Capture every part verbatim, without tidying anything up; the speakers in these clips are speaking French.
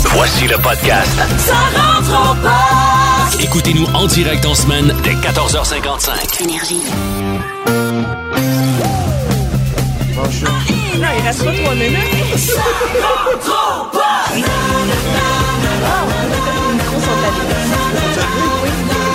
Voici le podcast. Ça rentre au poste. Écoutez-nous en direct en semaine dès quatorze heures cinquante-cinq. Énergie. Non, il reste pas trois minutes. Ça rentre au poste. Ah, ouais, les micros sont allés.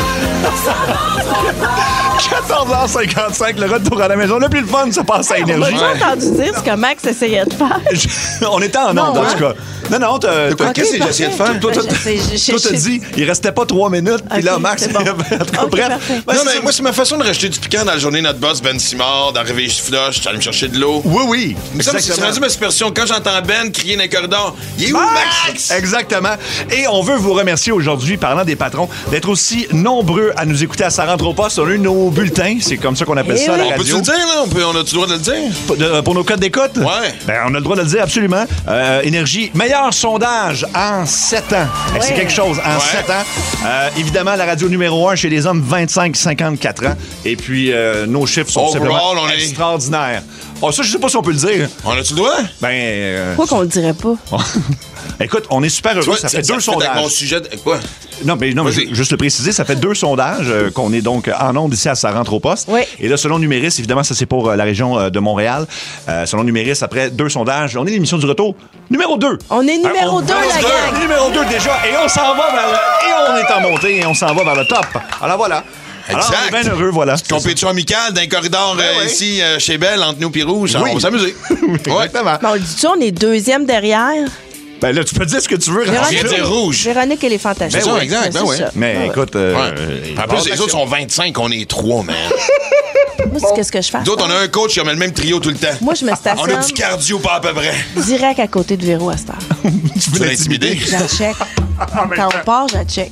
Ça rentre au poste. quatorze heures cinquante-cinq, le retour à la maison. Le plus le fun se passe à On Énergie. a déjà entendu dire ce que Max essayait de faire. Je- On était en onde, Non, en hein? tout cas. Non, non, t'as... De quoi? t'as- Qu'est-ce que parfait. j'essayais de faire? Toi, toi, Je sais, je- je- toi, t'as je- dit, il restait pas trois minutes, puis là, Ok, Max, c'est bon. en tout cas, Ok, bref. parfait. Ben, Non, c'est mais ça. moi, c'est ma façon de rajouter du piquant dans la journée de notre boss Ben Simard, d'arriver flush, d'aller me chercher de l'eau. Oui, oui. Il me semble que c'est rendu ma expression. Quand j'entends Ben crier dans les corridors, il est où Max? Exactement. Et on veut vous remercier aujourd'hui, parlant des patrons, d'être aussi nombreux à nous écouter à Ça rentre au poste. On a eu nos bulletins, c'est comme ça qu'on appelle Eh ça à la oui. On peut-tu radio. le dire, là? On, peut, on a-tu le droit de le dire? Pour, de- pour nos codes d'écoute? Ouais. Ben, on a le droit de le dire, absolument. Euh, Énergie, meilleur sondage en sept ans. Eh, C'est Ouais. quelque chose, en Ouais. sept ans. Euh, évidemment, la radio numéro un chez les hommes vingt-cinq à cinquante-quatre ans. Et puis, euh, nos chiffres sont Overall, simplement on est- extraordinaires. Oh, ça, je sais pas si on peut le dire. On a-tu le droit? Ben, euh, Pourquoi qu'on le dirait pas? écoute, on est super heureux. Tu vois, ça fait deux Avec sondages. mon sujet de... Quoi? Non, mais non, mais Vas-y. ju- juste le préciser, ça fait deux sondages euh, qu'on est donc en ondes ici à Ça rentre au poste. Oui. Et là, selon Numéris, évidemment, ça c'est pour euh, la région euh, de Montréal. Euh, selon Numéris, après deux sondages, on est l'émission du retour numéro deux. On est numéro deux, la gang. Numéro deux déjà. Et on s'en va vers le... Et on est en montée et on s'en va vers le top. Alors voilà. Alors, Exact. on est bien heureux, voilà. Compétition amicale d'un corridor Ben euh, oui. ici, euh, chez Belle, entre nous et Rouge. Oui. On va s'amuser. Exactement. Mais on le dit-tu, on est deuxième derrière. Ben là, tu peux dire ce que tu veux. On vient Rachel. de dire Rouge. Véronique, elle est fantastique. Ben oui, exact, ben C'est oui. ça. Mais Ouais. écoute... euh, Ouais. euh, En plus, les autres sont vingt-cinq, on est trois, man. Moi, c'est qu'est-ce que je fais? Nous autres, on a un coach qui a le même trio tout le temps. Moi, je me On a stationne du cardio, pas à peu près. direct à côté de Véro à cette heure. tu Tu veux l'intimider? Je la check. Quand on part, je la check.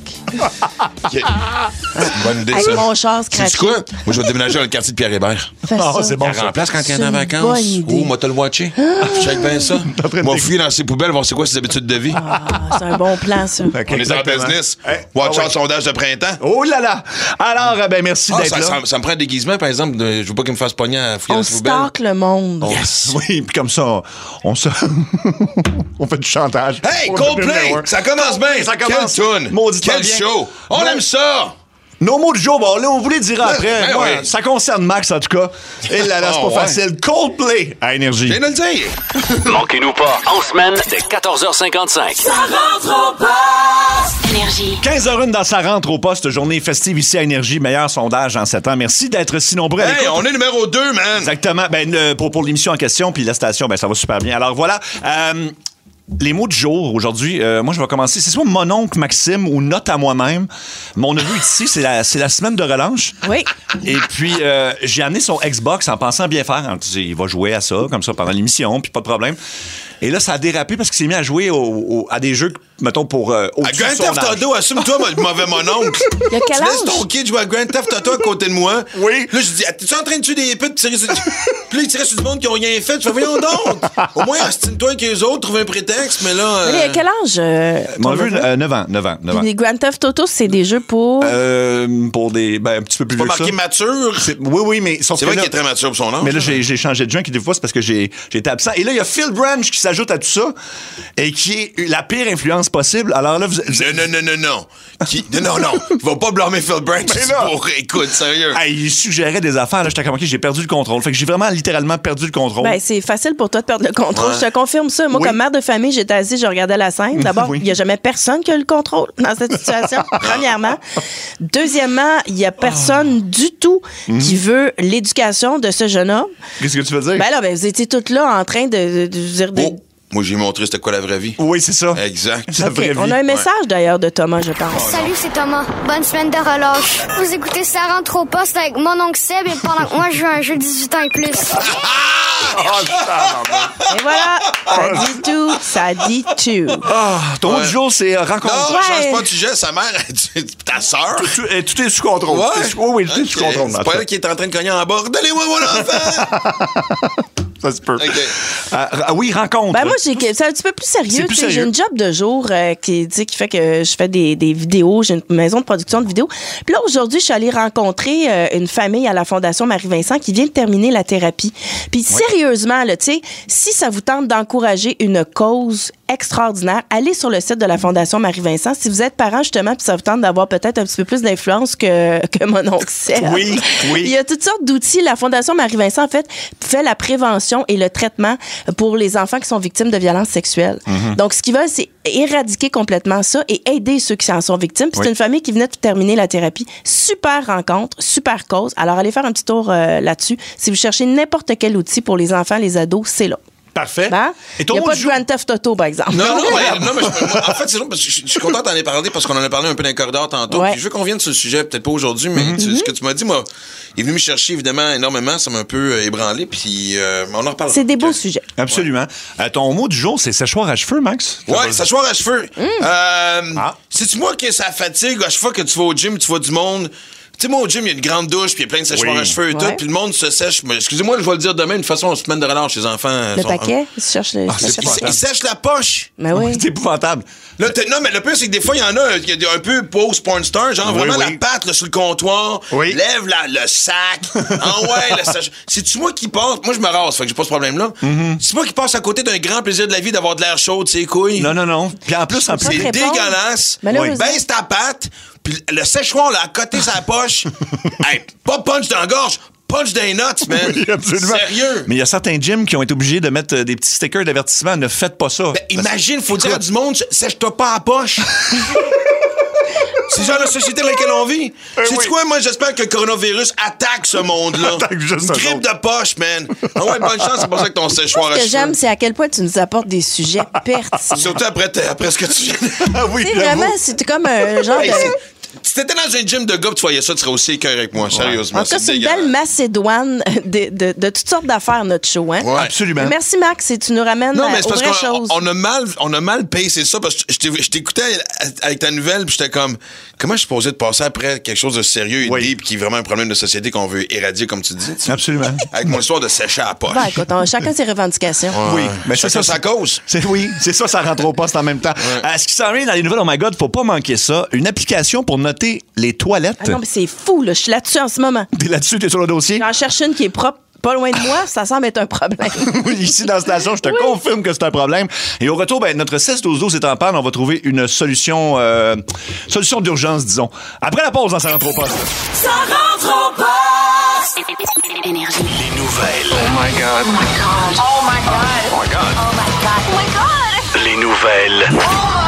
OK. Bonne idée, Avec ça. mon char C'est scratché. quoi? Moi, je vais déménager dans le quartier de Pierre-Hébert. Fais Ah, ça. c'est bon. Elle remplace quand il y en C'est a en une vacances. bonne idée. Oh, moi, t'as le watché. Check bien ça. train de Moi, t'éc- fouiller dans ses poubelles, voir c'est quoi ses habitudes de vie. Ah, c'est un bon plan, ça. Ok, On est en exactement. business. Eh, Watch ah ouais. out, sondage de printemps. Oh là là! Alors, euh, ben merci Ah, d'être ça, là. ça- ça me prend un déguisement, par exemple. de- je veux pas qu'il me fasse pogner à fouiller On dans ses poubelles. stocke le monde. Yes! Oui, puis comme ça, on, on se... on fait du chantage. Hey, On fait du Coldplay! numéro un. Ça commence bien! Ça commence. Quelle tune! Mauditement Quel bien. show! On Non. aime ça! Nos mots du jour, bon, là, on vous les dira après. ben Moi, oui. Ça concerne Max, en tout cas. Et là, là, c'est Oh, pas ouais. facile. Coldplay à Énergie. Je viens de le dire! Manquez-nous pas en semaine dès quatorze heures cinquante-cinq. Ça rentre au poste. Énergie. quinze heures une dans sa rentre au poste. Journée festive ici à Énergie. Meilleur sondage en sept ans. Merci d'être si nombreux à Hey, l'écoute. on est numéro deux, man! Exactement. Ben, le- pour, pour l'émission en question, puis la station, ben, ça va super bien. Alors voilà. Euh, les mots du jour aujourd'hui, euh, moi je vais commencer. C'est soit mon oncle Maxime ou note à moi-même. Mon neveu est ici, c'est la, c'est la semaine de relâche. Oui. Et puis euh, j'ai amené son Xbox en pensant bien faire. En disant, il va jouer à ça, comme ça, pendant l'émission, puis pas de problème. Et là, ça a dérapé parce qu'il s'est mis à jouer au- au- à des jeux, mettons, pour euh, À au-dessus de Grand son Theft âge. Auto, assume-toi, mon mauvais mon oncle. Il a quel Tu laisses âge? ton kid jouer à Grand Theft Auto à côté de moi. Oui. Là, je dis, ah, t'es-tu en train de tuer des putes, tirer sur... Puis là, il tirait sur du monde qui ont rien fait. Je fais, voyons donc. Au moins, astine-toi avec les autres, trouve un prétexte, mais là. euh, Mais il a quel âge? euh, Mon ton neveu, neveu? euh, neuf ans. neuf ans. neuf ans. Puis les Grand Theft Auto, c'est des jeux pour... Euh, pour des. Ben, un petit peu plus Pas vieux que ça. marqué mature. C'est- Oui, oui, mais sauf C'est que vrai là- qu'il est très mature pour son âge. Mais là, j'ai, j'ai changé de jeu, qui des fois, c'est parce que j'ai, j'ai été absent. Et là, il y a Phil Branch qui s'ajoute à tout ça et qui est la pire influence possible. Alors là, vous, vous- Non, non, non, non, non. Qui... Non, non, non. Il va pas blâmer Phil Branch. Mais là- Pour... Écoute, sérieux. Hey, il suggérait des affaires. Là, j'étais comme, OK, j'ai perdu le contrôle. Fait que j'ai vraiment littéralement perdu le contrôle. Ben, c'est facile pour toi de perdre le contrôle. Ouais. Je te confirme ça. Moi, Oui. comme mère de famille, j'étais assise, je regardais la scène. D'abord, Oui. il n'y a jamais personne qui a le contrôle dans cette situation, premièrement. Deuxièmement, il n'y a personne du tout qui veut l'éducation de ce jeune homme. Qu'est-ce que tu veux dire? Ben là, ben, vous étiez toutes là en train de, de, de dire... de- Oh, moi, j'ai montré c'était quoi la vraie vie. oui, c'est ça. Exact. La OK, vraie vie. on a un message d'ailleurs de Thomas, je pense. Salut, c'est Thomas. Bonne semaine de relâche. Vous écoutez Ça rentre au poste avec mon oncle Seb et pendant que moi je joue à un jeu dix-huit ans et plus. Et voilà, ça dit tout, ça dit tout. Ah, ton mot Ouais. du jour, c'est euh, rencontre. Non, Ouais. change pas de sujet. Sa mère, elle dit, ta sœur. Tout, euh, tout est sous contrôle. Ouais. Tout est sous- oui, oui, tout est sous Ok. contrôle. C'est en pas tout elle qui est en train de cogner en bas. Donnez-moi mon enfant! Ça se peut. OK. Euh, ah oui, rencontre. Ben moi, j'ai, c'est un petit peu plus C'est sérieux. plus tu sais, J'ai sérieux. une job de jour euh, qui, tu sais, qui fait que je fais des, des vidéos. J'ai une maison de production de vidéos. Puis là, aujourd'hui, je suis allée rencontrer euh, une famille à la Fondation Marie-Vincent qui vient de terminer la thérapie. Puis sérieusement, là, tu sais, si ça vous tente d'encourager une cause extraordinaire. Allez sur le site de la Fondation Marie-Vincent. Si vous êtes parent, justement, puis ça vous tente d'avoir peut-être un petit peu plus d'influence que, que mon oncle Seb. Oui, oui. Il y a toutes sortes d'outils. La Fondation Marie-Vincent, en fait, fait la prévention et le traitement pour les enfants qui sont victimes de violences sexuelles. Mm-hmm. Donc, ce qu'ils veulent, c'est éradiquer complètement ça et aider ceux qui en sont victimes. Puis oui. C'est une famille qui venait de terminer la thérapie. Super rencontre, super cause. Alors, allez faire un petit tour euh, là-dessus. Si vous cherchez n'importe quel outil pour les enfants, les ados, c'est là. Parfait. Hein? Il n'y a pas de Grand Theft Auto, par exemple. Non, non, mais, non, mais je, moi, en fait, c'est long parce que je, je suis content d'en aller parler parce qu'on en a parlé un peu dans les corridors tantôt. Ouais. Puis je veux qu'on vienne sur le sujet, peut-être pas aujourd'hui, mais mm-hmm. tu, ce que tu m'as dit, moi, il est venu me chercher évidemment énormément. Ça m'a un peu euh, ébranlé, puis euh, on en reparle. C'est des beaux okay. sujets. Absolument. Ouais. Euh, ton mot du jour, c'est séchoir à cheveux, Max? Ouais, séchoir à cheveux. Mm. Euh, ah. C'est-tu moi que ça fatigue à chaque fois que tu vas au gym, tu vois du monde? Tu sais, moi, au gym, il y a une grande douche, puis il y a plein de séchoirs oui. à cheveux et tout, ouais. puis le monde se sèche. Mais excusez-moi, je vais le dire demain, une façon, on se mène de relâche, les enfants. Le sont... paquet, ils cherchent le. Ah, c'est ils sèchent la poche. Mais oui. C'est épouvantable. Là, non, mais le pire, c'est que des fois, il y en a qui est un peu post-porn star, genre oui, vraiment oui. la patte là, sur le comptoir, oui. lève la, le sac. Ah ouais, le sac. C'est-tu moi qui passe? Moi, je me rase, fait que j'ai pas ce problème-là. Mm-hmm. C'est moi qui passe à côté d'un grand plaisir de la vie d'avoir de l'air chaud, tu sais, couilles. Non, non, non. Puis en plus, en plus. C'est dégueulasse. Oui. Baisse ta patte. Puis le séchoir, là, à côté sa poche, hey, pas punch dans la gorge, punch dans les notes, man. Oui, absolument. Sérieux. Mais il y a certains gyms qui ont été obligés de mettre des petits stickers d'avertissement. Ne faites pas ça. Ben, imagine, faut dire à du monde, sèche-toi pas à la poche. C'est genre la société dans laquelle on vit. Euh, sais-tu oui. quoi? Moi, j'espère que le coronavirus attaque ce monde-là. Attaque juste Une grippe de poche, man. Ah ouais, bonne chance, c'est pour ça que ton séchoir à cheveux. Ce que j'aime, c'est à quel point tu nous apportes des sujets pertinents. Surtout après, après ce que tu viens. Ah oui, c'est vraiment, c'est comme un genre hey, de... Si t'étais dans un gym de gars, tu voyais ça, tu serais aussi écœuré avec moi, ouais. sérieusement. En tout cas, c'est, c'est une belle macédoine de, de, de toutes sortes d'affaires, notre show. Hein? Ouais. Absolument. Merci, Max, et tu nous ramènes non, mais c'est aux vraies choses. On, on a mal, on a mal pacé ça, parce que je t'écoutais avec ta nouvelle, puis j'étais comme, comment je suis supposé de passer après quelque chose de sérieux et oui. deep, qui est vraiment un problème de société qu'on veut éradier, comme tu dis. Tu Absolument. Avec mon histoire de sécher à la poche. Ben, écoute, on, chacun ses revendications. Ouais. Oui, mais chacun c'est ça sa cause. C'est, oui, c'est ça, ça rentre au poste en même temps. Ouais. Euh, ce qui s'en vient dans les nouvelles, oh my God, faut pas manquer ça. Une application pour noter les toilettes. Ah non, mais c'est fou, là. Je suis là-dessus en ce moment. T'es là-dessus, t'es sur le dossier? J'en cherche une qui est propre. Pas loin de moi, ça semble être un problème. Oui, ici dans la station, je te oui. confirme que c'est un problème. Et au retour, ben, notre seize douze douze est en panne. On va trouver une solution euh, solution d'urgence, disons. Après la pause, dans Ça rentre au poste. Ça rentre au poste! Énergie. Les nouvelles. Oh my God. Oh my God. Oh my God. Oh my God. Oh my God. Oh my God. Les nouvelles. Oh my God.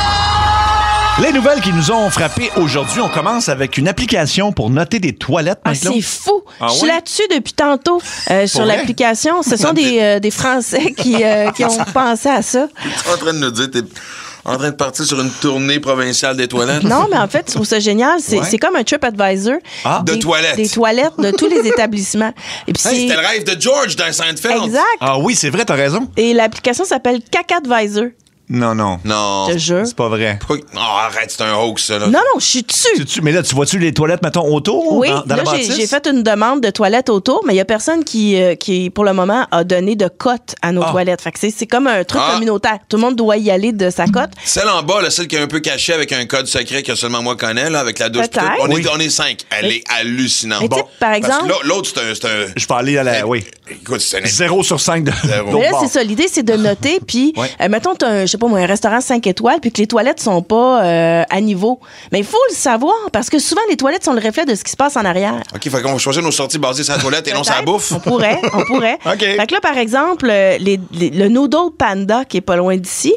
Les nouvelles qui nous ont frappé aujourd'hui, on commence avec une application pour noter des toilettes. Ah, c'est fou. Ah, je suis oui? là-dessus depuis tantôt euh, sur vrai? l'application. Ce sont des, euh, des Français qui, euh, qui ont pensé à ça. Tu es en train de nous dire t'es en train de partir sur une tournée provinciale des toilettes? Non, mais en fait, je trouve ça génial. C'est, ouais. c'est comme un TripAdvisor. Ah. De des, toilettes. Des toilettes de tous les établissements. Et puis hey, c'était le rêve de George dans Seinfeld. Exact. Ah oui, c'est vrai, t'as raison. Et l'application s'appelle CacaAdvisor. Non, non. Non. Je te jure. C'est pas vrai. Pourquoi? Oh, arrête, c'est un hoax, ça, là. Non, non, je suis dessus. Tu, mais là, tu vois-tu les toilettes, mettons, autour? Oui, dans, dans là, la j'ai, j'ai fait une demande de toilettes autour, mais il y a personne qui, euh, qui, pour le moment, a donné de cote à nos ah. toilettes. Fait que c'est, c'est comme un truc ah. communautaire. Tout le monde doit y aller de sa cote. Celle en bas, là, celle qui est un peu cachée avec un code secret que seulement moi connais, là, avec la douche. On, oui. est, on est cinq. Elle mais, est hallucinante. Mais bon, par exemple... Parce que l'autre, c'est un, c'est un... Je peux aller à la... Oui. Écoute, c'est un... Zéro sur cinq de... Zéro. Mais là, c'est ça. L'idée, c'est de noter. Puis, ouais. euh, mettons, t'as un, je sais pas moi, un restaurant cinq étoiles, puis que les toilettes sont pas euh, à niveau. Mais il faut le savoir, parce que souvent, les toilettes sont le reflet de ce qui se passe en arrière. OK, fait qu'on va choisir nos sorties basées sur la toilette et non sur la bouffe. On pourrait, on pourrait. OK. Fait que là, par exemple, les, les, le Noodle Panda, qui est pas loin d'ici...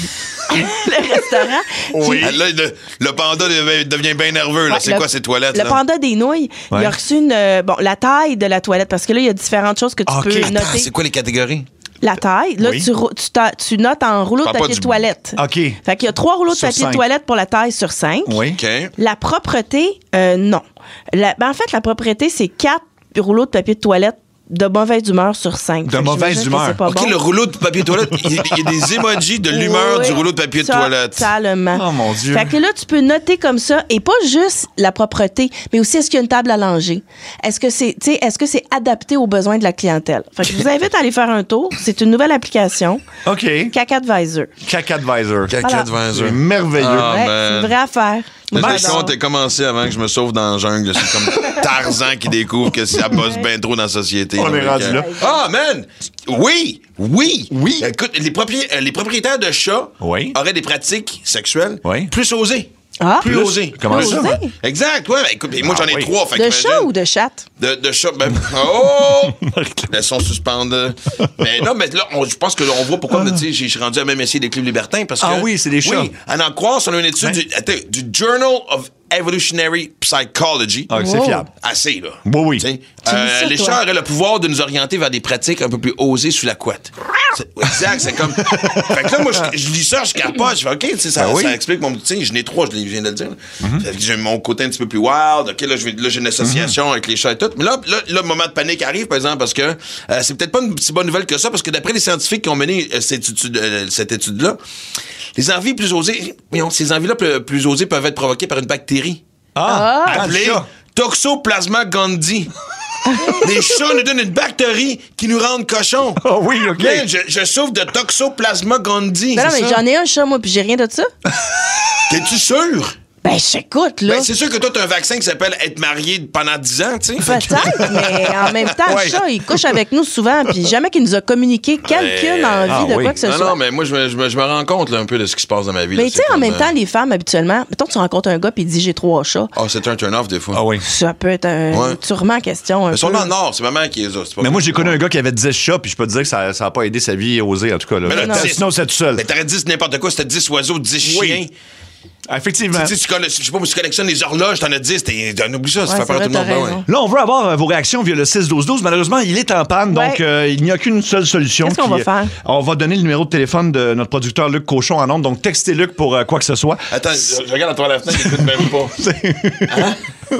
le restaurant. Oui. Qui... Là, le, le panda devient bien nerveux. Là. Ouais, c'est le, quoi ces toilettes? Le là? panda des nouilles. Ouais. Il a reçu une, euh, bon, la taille de la toilette, parce que là, il y a différentes choses que tu okay. peux noter. Attends, c'est quoi les catégories? La taille. Là, oui. tu, tu, tu notes en rouleau de papier de du... toilette. OK. Fait qu'il y a trois rouleaux de papier de toilette pour la taille sur cinq. Oui. OK. La propreté, euh, non. La, ben, en fait, la propreté, c'est quatre rouleaux de papier de toilette de mauvaise humeur sur cinq. De mauvaise humeur. OK, bon. Le rouleau de papier de toilette, il y, y a des emojis de l'humeur oui, du rouleau de papier de toilette. Totalement. Oh mon Dieu. Fait que là, tu peux noter comme ça, et pas juste la propreté, mais aussi est-ce qu'il y a une table à langer? Est-ce que c'est, tu sais, est-ce que c'est adapté aux besoins de la clientèle? Fait que je vous invite à aller faire un tour. C'est une nouvelle application. OK. CacaAdvisor. CacaAdvisor. CacaAdvisor. C'est merveilleux. Ah, ouais, ben... c'est une vraie affaire. Le compte est commencé avant que je me sauve dans la jungle. C'est comme Tarzan qui découvre que ça bosse bien trop dans la société. société. On là, est rendu là. Ah, man! Oui! Oui! Oui. Écoute, les, propri- les propriétaires de chats oui. auraient des pratiques sexuelles oui. plus osées. Ah. Plus, plus osées. Comment plus ça? osées. Exact, ouais. Écoute, moi, j'en ai ah, oui. trois. Fait de chat ou de chatte? De, de chat. Ben, oh! Elles sont suspendues. Mais non, mais là, on, je pense qu'on voit pourquoi tu sais, je suis rendu à même essayer des clubs libertins. Parce que, ah oui, c'est des chats. Oui, à en croire, on a une étude du, attends, du Journal of Evolutionary Psychology. Ah, c'est wow. fiable. Assez, là. Oui, oui. Euh, ça, les chats auraient le pouvoir de nous orienter vers des pratiques un peu plus osées sous la couette. C'est, exact, c'est comme. Fait que là, moi, je, je lis ça, je capote, je fais, OK, ça, ben oui. ça explique mon. Tu sais, je n'ai trois, je viens de le dire. Mm-hmm. Fait que j'ai mon côté un petit peu plus wild. OK, là, je vais, là j'ai une association mm-hmm. avec les chats et tout. Mais là, là, là, le moment de panique arrive, par exemple, parce que euh, c'est peut-être pas une si bonne nouvelle que ça, parce que d'après les scientifiques qui ont mené euh, cette, étude, euh, cette étude-là, les envies plus osées, voyons, ces envies-là plus, plus osées peuvent être provoquées par une bactérie. Ah! ah appelée Toxoplasma gondii. Les chats nous donnent une bactérie qui nous rend cochons. Oh oui, OK. Man, je, je souffre de Toxoplasma gondii. Ben non, mais j'en ai un chat, moi, puis j'ai rien de ça. T'es-tu sûr? Ben, j'écoute, là. Ben, c'est sûr que toi, t'as un vaccin qui s'appelle être marié pendant dix ans, tu sais. Peut-être, mais en même temps, ouais. le chat, il couche avec nous souvent, puis jamais qu'il nous a communiqué quelqu'une envie ah, de oui. quoi que ce non, soit. Non, mais moi, je me, je, me, je me rends compte là, un peu de ce qui se passe dans ma vie. Mais tu sais, en comme, même euh... temps, les femmes, habituellement, mettons que tu rencontres un gars, puis il dit j'ai trois chats. Ah, oh, c'est un turn-off, des fois. Ah oui. Ça peut être un ouais. sûrement question. Un mais sont dans le Nord, c'est ma mère qui est là. Mais moi, j'ai connu un gars qui avait dix chats, puis je peux te dire que ça n'a pas aidé sa vie osée, en tout cas. Là. Mais là, sinon, c'est tout seul. Mais t'aurais dit n'importe quoi, c'était dix oiseaux, dix chiens. Effectivement. Tu sais, tu connais, je sais pas, tu collectionnes les horloges, t'en as dix, t'en oublies ça, ça ouais, fait peur à tout le monde. Ben ouais. Là, on veut avoir euh, vos réactions via le six douze douze. Malheureusement, il est en panne, ouais. donc euh, il n'y a qu'une seule solution. Qu'est-ce qu'on va faire? On va donner le numéro de téléphone de notre producteur Luc Cochon en ondes, donc textez Luc pour euh, quoi que ce soit. Attends, je, je regarde à travers la fenêtre, écoute même pas. Hein?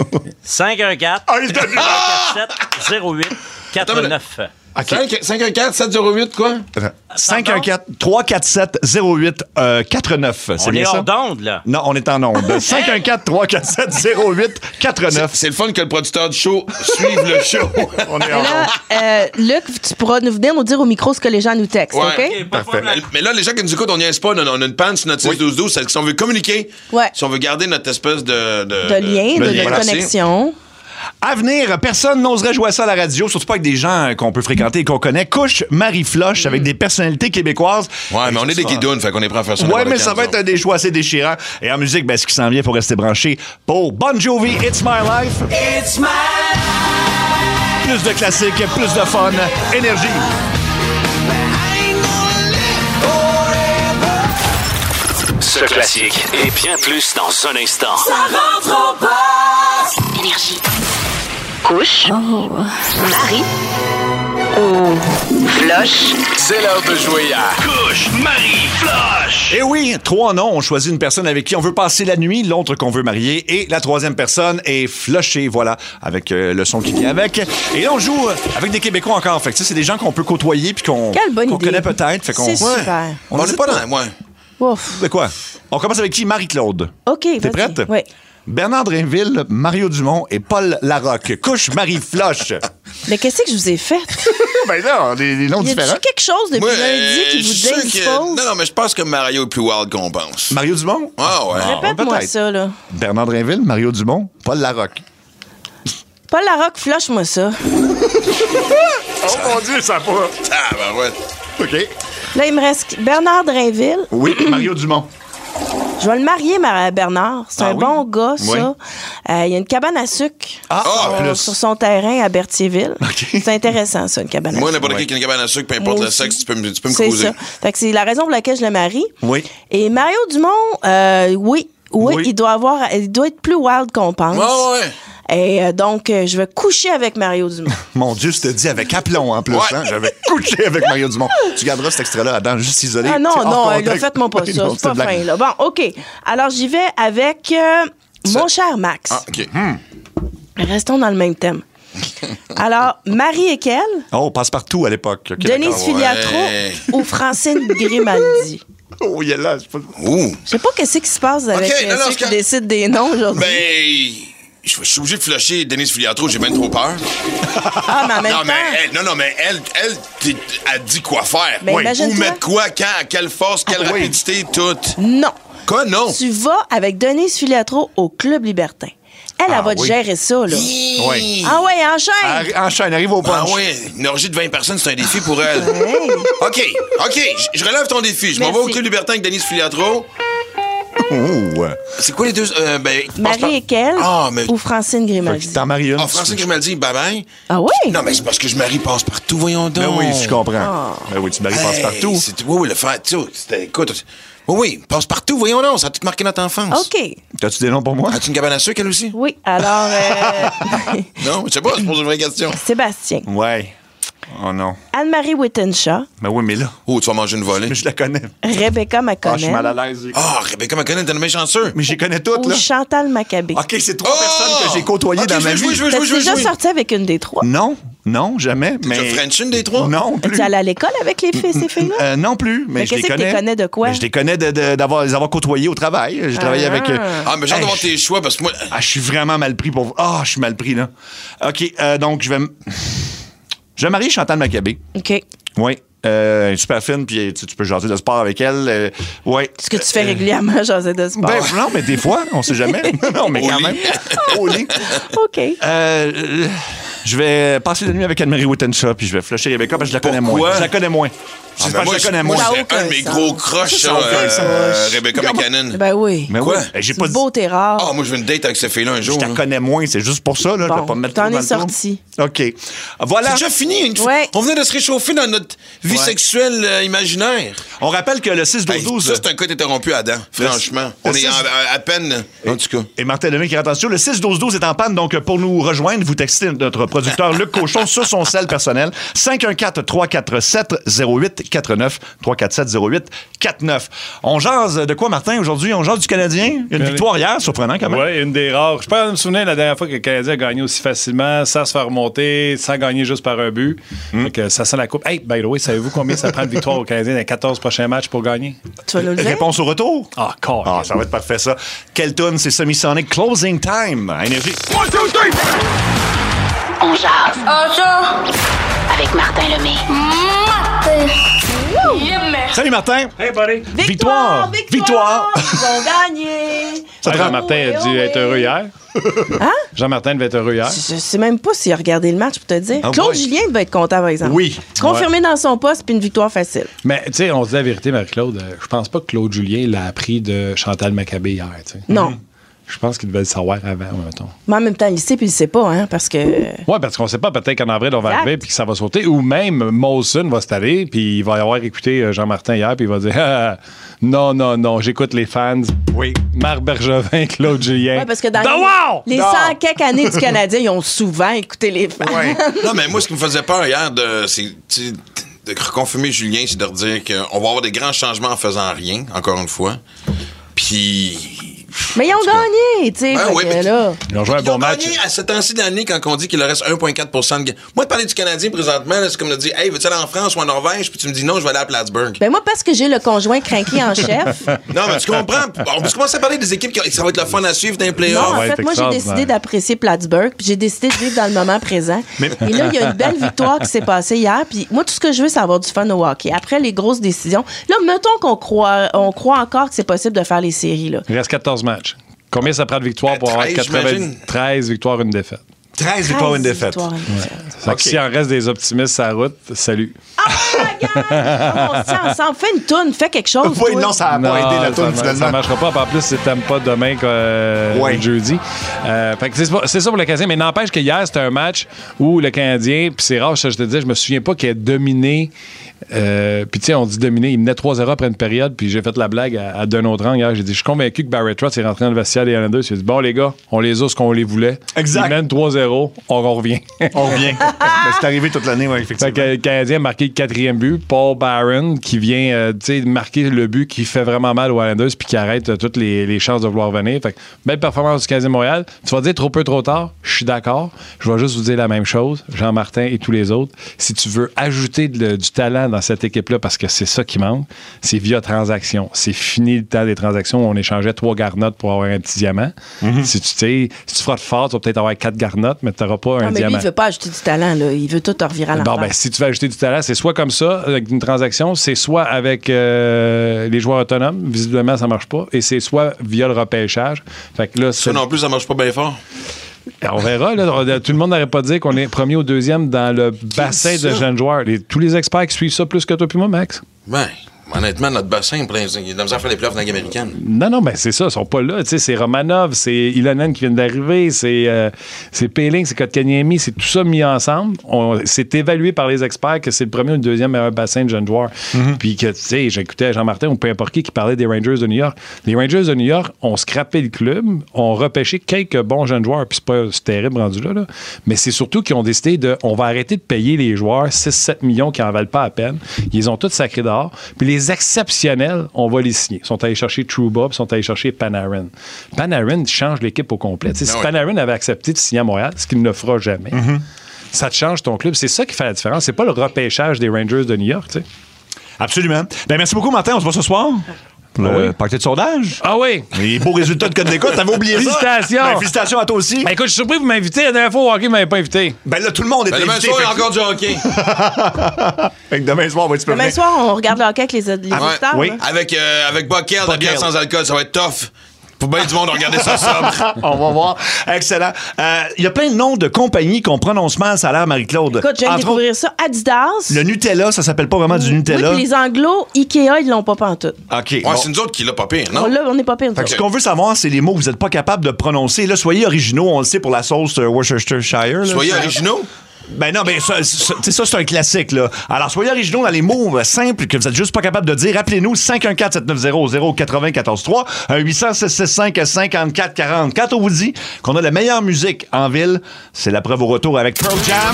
cinq un quatre Ah, il t'a vu! trois quatre sept zéro huit quatre neuf. Okay. cinq un quatre sept zéro huit quoi? cinq un quatre trois quatre sept zéro huit quatre neuf. C'est on bien est ça? hors d'onde, là. Non, on est en onde. cinq un quatre trois quatre sept zéro huit quatre neuf. C'est, c'est le fun que le producteur du show suive le show. On est en là, euh, Luc, tu pourras nous venir nous dire au micro ce que les gens nous textent, ouais. OK? Okay, parfait. Mais, mais là, les gens qui nous écoutent, on n'y est pas. On a une panne sur notre six douze douze. Si on veut communiquer, ouais. si on veut garder notre espèce de... De, de lien, de, de, de voilà. connexion. À venir, personne n'oserait jouer à ça à la radio, surtout pas avec des gens qu'on peut fréquenter et qu'on connaît. Couche Marie-Floche mmh. avec des personnalités québécoises. Ouais, mais on est des guidounes, fait qu'on est prêt à faire ça. Ouais, mais ça va être des choix assez déchirants. Et en musique, ben, ce qui s'en vient, il faut rester branché pour Bon Jovi, It's My Life. It's my life. Plus de classiques, plus de fun, énergie. Ce classique et bien plus dans un instant. Ça rentre au poste. Énergie. Couche. Oh. Marie. Ou Floche. C'est l'heure de jouer à Couche Marie Floche. Et oui, trois noms. On choisit une personne avec qui on veut passer la nuit, l'autre qu'on veut marier, et la troisième personne est flochée, voilà, avec euh, le son qui vient avec. Et là, on joue avec des Québécois encore. Fait que ça, c'est des gens qu'on peut côtoyer puis qu'on, qu'on connaît peut-être. Fait qu'on, c'est ouais, super. On n'est pas dans... Ouais. Ouf. De quoi? On commence avec qui? Marie-Claude. OK, T'es vas-y. prête? Oui. Bernard Drinville, Mario Dumont et Paul Larocque. Couche Marie-Floche. Mais qu'est-ce que je vous ai fait? Ben là, des, des noms y différents. Y a-tu quelque chose depuis ouais, lundi qui vous indispose? Que... Non, non, mais je pense que Mario est plus wild qu'on pense. Mario Dumont? Ah ouais. Répète-moi ça, là. Bernard Drinville, Mario Dumont, Paul Larocque. Paul Larocque, floche-moi ça. Oh mon Dieu, ça pas. Ah, ben ouais. OK. Là, il me reste Bernard Drinville. Oui, Mario Dumont. Je vais le marier, à Bernard. C'est ah, un oui? bon gars, ça. Oui. Euh, il y a une cabane à sucre ah, sur, plus. sur son terrain à Berthierville. Okay. C'est intéressant, ça, une cabane à Moi, sucre. n'importe qui qui a une cabane à sucre, peu importe le sexe, tu peux, me, tu peux me c'est causer. Ça. Fait que c'est la raison pour laquelle je le marie. Oui. Et Mario Dumont, euh, oui, oui, oui, il doit avoir, il doit être plus wild qu'on pense. Ouais, ouais. Et euh, donc, euh, je vais coucher avec Mario Dumont. Mon Dieu, je te dis avec aplomb en plus. Ouais. Hein? J'avais couché avec Mario Dumont. Tu garderas cet extrait-là, Adam, juste isolé. Ah non, T'sais, non, là, faites-moi pas ça. non, c'est pas blague. fin, là. Bon, OK. Alors, j'y vais avec euh, mon cher Max. Ah, OK. Hmm. Restons dans le même thème. Alors, Marie et quelle? Oh, passe-partout à l'époque. Okay, Denise d'accord. Filiatro Ouais. ou Francine Grimaldi? Oh, il est là. Je sais pas... Ouh. Je sais pas qu'est-ce qui se passe avec OK, euh, non, non, ceux c'est qui quand- décident des noms aujourd'hui. Ben... Je suis obligé de flusher Denise Filiatro, j'ai bien trop peur. Ah, mais en même non, temps... mais elle, non, non, mais elle, elle, t'es- elle dit quoi faire. Ben, Où imagine-toi. mettre quoi, quand, à quelle force, quelle Ah, oui. rapidité, tout. Non. Quoi, non? Tu vas avec Denise Filiatro au Club Libertin. Elle, Ah elle va te oui. gérer ça, là. Oui. Ah ouais, enchaîne! Arri- Enchaîne, arrive au punch. Ah ouais, une orgie de vingt personnes, c'est un défi pour elle. Hey. OK, OK, j- je relève ton défi. Je m'en vais Merci. au Club Libertin avec Denise Filiatro. Ouh. C'est quoi les deux? Euh, ben, passe par- Marie Ekel Ah, mais... ou Francine Grimaldi? T'en maries une. Ah, Francine Grimaldi, bye-bye. Ah oui? Non, mais c'est parce que je marie passe-partout, voyons donc. Ben oui, je comprends. Ah. Ben oui, tu maries passe Hey, partout. c'est- Oui, oui, le fait, tu sais, c'était, écoute, oui, oui, passe-partout, voyons donc, ça a tout marqué notre enfance. OK. T'as-tu des noms pour moi? As-tu une cabane à sucre, elle aussi? Oui, alors, euh, Non, je sais pas, je pose une vraie question. Sébastien. Ouais. Oh non. Anne-Marie Wittenshaw, Ben oui, mais là, Oh, tu vas manger une volée. mais je la connais. Rebecca Ah, je suis mal à McConnell l'aise. Ah, Rebecca McConnell, t'es le chanceux. Mais je les connais toutes, ou là. Chantal Maccabé. OK, c'est trois Oh! personnes que j'ai côtoyées Ok, dans je ma veux vie. jouer, je veux jouer, T'as-tu je veux déjà jouer. sorti avec une des trois? Non, non, jamais. Tu Mais... as French une des trois? Non plus. Tu allé à l'école avec les filles, ces filles-là? Euh, non plus, mais, Mais je les qu'est-ce que connais. tu connais de quoi? Mais je les connais de, de- d'avoir, les avoir côtoyés au travail. J'ai travaillé Ah. avec... euh, Ah, mais j'ai hâte hey, d'avoir je- tes choix, parce que moi... Ah, je suis vraiment mal pris pour vous. Ah, je suis mal pris, là. OK, euh, donc, je vais... m- Je vais marier Chantal Maccabé. OK. Oui. Euh, elle est super fine, puis tu, tu peux jaser de sport avec elle. Euh, oui. Ce que tu fais régulièrement, José de sport. Ben, non, mais des fois, on sait jamais. non, mais Au quand lit. même. Au lit. OK. Euh, euh, je vais passer la nuit avec Anne-Marie Wittenshaw, puis je vais flusher Rebecca parce que je la connais Pourquoi? moins. Je la connais moins. Ah, C'est ben parce que moi, je la connais moi, moins. Ça a c'est aucun un de mes sens. gros crushs, Ça, ça, ça a aucun euh, sens. euh, Rebecca McConnell. Ben oui. Mais Quoi? oui, j'ai C'est pas beau, t'es rare. Ah, moi, je veux une date avec cette fille-là un jour. Je la là. connais moins, c'est juste pour ça, là. je Bon, vais pas me mettre t'en trop dans es le trou. sorti. OK. Voilà. C'est déjà fini. Une fois. Ouais. On venait de se réchauffer dans notre vie Ouais. sexuelle euh, imaginaire. On rappelle que le six Hey, douze douze... ça, c'est un cas interrompu, Adam. Franchement. Le On est six- en- à, à peine. En tout cas. Et Martin Lemay qui rentre en studio. Le six douze douze est en panne, donc pour nous rejoindre, vous textez notre producteur Luc Cochon sur son cell personnel. cinq un quatre, trois quatre sept, zéro huit quatre neuf. trois quatre sept, zéro huit quatre neuf. On jase de quoi, Martin, aujourd'hui? On jase du Canadien. Une victoire hier, surprenant quand même. Oui, une des rares. Je peux pas me souvenir la dernière fois que le Canadien a gagné aussi facilement, sans se faire remonter, sans gagner juste par un but. Fait que ça sent la coupe. Hey, by the way, savez-vous combien ça prend de victoire au Canadien dans les quatorze prochains matchs pour gagner? Tu vas nous le dire? Réponse au retour? Ah, corps. Ah, ça va être parfait, ça. Quelle tune? C'est Semisonic Closing Time à Énergie. On jase Oh, ça! avec Martin Lemay. Salut, Martin. Hey, buddy! Victoire! Victoire! Victoire! Ils vont gagner! Ah, Jean-Martin a dû Oui, être oui. heureux hier. Hein? Jean-Martin devait être heureux hier. Je je sais même pas s'il a regardé le match pour te dire. Ah, Claude boy. Julien devait être content, par exemple. Oui. Confirmé dans son poste, puis une victoire facile. Mais, tu sais, on se dit la vérité, Marie-Claude, euh, je pense pas que Claude Julien l'a appris de Chantal Maccabé hier, tu sais. Non. Je pense qu'il devait le savoir avant, mettons. Mais en même temps, il le sait, puis il le sait pas, hein, parce que. Oui, parce qu'on sait pas, peut-être qu'en avril, on va Exact. arriver puis que ça va sauter. Ou même Molson va se taler, puis il va y avoir écouté euh, Jean-Martin hier, puis il va dire ah, non, non, non, j'écoute les fans. Oui. Marc Bergevin, Claude Julien. Ouais, parce que dans The Wow! les, les Non. cent quelques années du Canadien, ils ont souvent écouté les fans. Ouais. Non, mais moi, ce qui me faisait peur hier, de, c'est, tu sais, de reconfirmer Julien, c'est de redire qu'on va avoir des grands changements en faisant rien, encore une fois. Puis. Mais ils ont gagné, tu sais. Ben fait oui, que mais- là. Ils ont joué un Ils bon ont match. gagné à ce temps-ci de l'année quand on dit qu'il leur reste un virgule quatre pour cent de gain. Moi, de parler du Canadien présentement, là, c'est comme de dire hey, veux-tu aller en France ou en Norvège? Puis tu me dis non, je vais aller à Plattsburgh. Ben moi, parce que j'ai le conjoint craqué en chef. Non, mais tu comprends? On peut commencer à parler des équipes qui ça va être le fun à suivre dans les Non, playoffs. en ouais, fait, c'est moi, j'ai extraordinaire. décidé d'apprécier Plattsburgh, puis j'ai décidé de vivre dans le moment présent. Et là, il y a une belle victoire qui s'est passée hier, puis moi, tout ce que je veux, c'est avoir du fun au hockey. Après les grosses décisions, là, mettons qu'on croit, on croit encore que c'est possible de faire les séries, là. Il reste quatorze matchs. Combien ça prend de victoires pour avoir treize, quatre-vingt-treize victoires, une défaite? treize victoires, une défaite. victoires, une défaite. Fait que s'il en reste des optimistes sur la route, salut. Ah, regarde! On se tient ensemble. Fais une toune, fais quelque chose. Oui, toi. non, ça n'a pas aidé la ça, toune, ma- ça finalement. marchera pas. En plus, c'est t'aimes pas demain que euh, Ouais. jeudi. Euh, fait que c'est, pas- c'est ça pour le Canadien. Mais n'empêche que hier, c'était un match où le Canadien, puis c'est rare, ça, je te disais, je me souviens pas qu'il ait dominé. Euh, puis tu sais, on dit dominer. Il menait trois zéro après une période, puis j'ai fait la blague à, à d'un autre angle hier. J'ai dit, je suis convaincu que Barrett Trotz est rentré dans le vestiaire des Islanders. Il a dit, bon, les gars, on les a ce qu'on les voulait. Exact. Ils mènent trois zéro, on revient. On revient. Ben, c'est arrivé toute l'année, oui, Fait effectivement. que le Canadien a marqué le quatrième but. Paul Barron qui vient euh, tu sais, marquer le but qui fait vraiment mal aux Islanders puis qui arrête euh, toutes les, les chances de vouloir venir. Fait que belle performance du Canadien de Montréal. Tu vas dire trop peu, trop tard. Je suis d'accord. Je vais juste vous dire la même chose, Jean-Martin et tous les autres. Si tu veux ajouter de- du talent l'argent dans cette équipe-là parce que c'est ça qui manque. C'est via transaction. C'est fini le temps des transactions où on échangeait trois garnottes pour avoir un petit diamant. Mm-hmm. Si tu sais, si tu frottes fort, tu vas peut-être avoir quatre garnottes, mais tu n'auras pas non, un mais diamant. Lui, il veut pas ajouter du talent. Là. Il veut tout revirer à l'envers. Bon, ben, si tu veux ajouter du talent, c'est soit comme ça, avec une transaction, c'est soit avec euh, les joueurs autonomes. Visiblement, ça marche pas. Et c'est soit via le repêchage. Fait que là, ça non plus, ça marche pas bien fort. On verra. Là, tout le monde n'aurait pas dit qu'on est premier ou deuxième dans le bassin de jeunes joueurs. Les, tous les experts qui suivent ça plus que toi puis moi, Max. Ben, honnêtement, notre bassin, il a de la misère à faire les playoffs dans la Ligue américaine. Non, non, mais c'est ça. Ils sont pas là. C'est Romanov, c'est Ilonen qui vient d'arriver, c'est euh, Péling, c'est Kotkaniemi. C'est tout ça mis ensemble. On, c'est évalué par les experts que c'est le premier ou le deuxième meilleur bassin de jeunes joueurs. Mm-hmm. Puis que, tu sais, j'écoutais Jean-Martin ou peu importe qui qui parlait des Rangers de New York. Les Rangers de New York ont scrappé le club, ont repêché quelques bons jeunes joueurs. Puis c'est pas c'est terrible rendu là, là. Mais c'est surtout qu'ils ont décidé de on va arrêter de payer les joueurs six sept millions qui en valent pas à peine. Ils ont tous sacré dehors. Puis les exceptionnels, on va les signer. Ils sont allés chercher Trouba, puis ils sont allés chercher Panarin. Panarin change l'équipe au complet. T'sais, si oui. Panarin avait accepté de signer à Montréal, ce qu'il ne fera jamais, mm-hmm. ça te change ton club. C'est ça qui fait la différence. C'est pas le repêchage des Rangers de New York. T'sais. Absolument. Ben, merci beaucoup, Martin. On se voit ce soir. Le ah oui. party de sondage. Ah oui. Les beaux résultats de code d'écoute. T'avais oublié ça. Félicitations. Ben, félicitations à toi aussi. Ben, écoute, je suis surpris que vous m'invitez. La dernière fois au hockey, vous m'avez pas invité. Ben là, tout le monde est ben, invité. Demain soir, il y a encore du hockey. Fait que demain soir, on va être Demain soir, on regarde le hockey avec les, les ah, ouais. stars. Oui. Avec, euh, avec Buckle, de la bière sans alcool. Ça va être tough. Pour bien du monde regarder ça sobre. On va voir. Excellent. Il euh, y a plein de noms de compagnies qu'on prononce mal, ça a l'air, Marie-Claude. Écoute, je viens de découvrir ça. Adidas. Le Nutella, ça s'appelle pas vraiment du Nutella. Oui, puis les Anglos, Ikea, ils l'ont pas pantoute. OK. Ouais, bon. C'est nous autres qui l'a pas pire, non? On, l'a, on est pas pire. Fait que ce qu'on veut savoir, c'est les mots que vous n'êtes pas capable de prononcer. Là, soyez originaux, on le sait pour la sauce euh, Worcestershire. Là, soyez originaux? Ben non, ben ça, ça, ça c'est un classique, là. Alors, soyez originaux dans les mots euh, simples que vous êtes juste pas capable de dire. Appelez-nous cinq un quatre, sept neuf zéro, zéro quatre zéro un quatre trois, un huit cents, six six cinq, cinquante-quatre quarante. Quand on vous dit qu'on a la meilleure musique en ville, c'est la preuve au retour avec Pearl Jam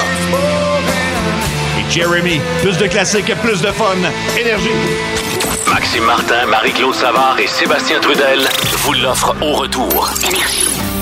et Jeremy. Plus de classiques, plus de fun. Énergie. Maxime Martin, Marie-Claude Savard et Sébastien Trudel vous l'offrent au retour. Énergie.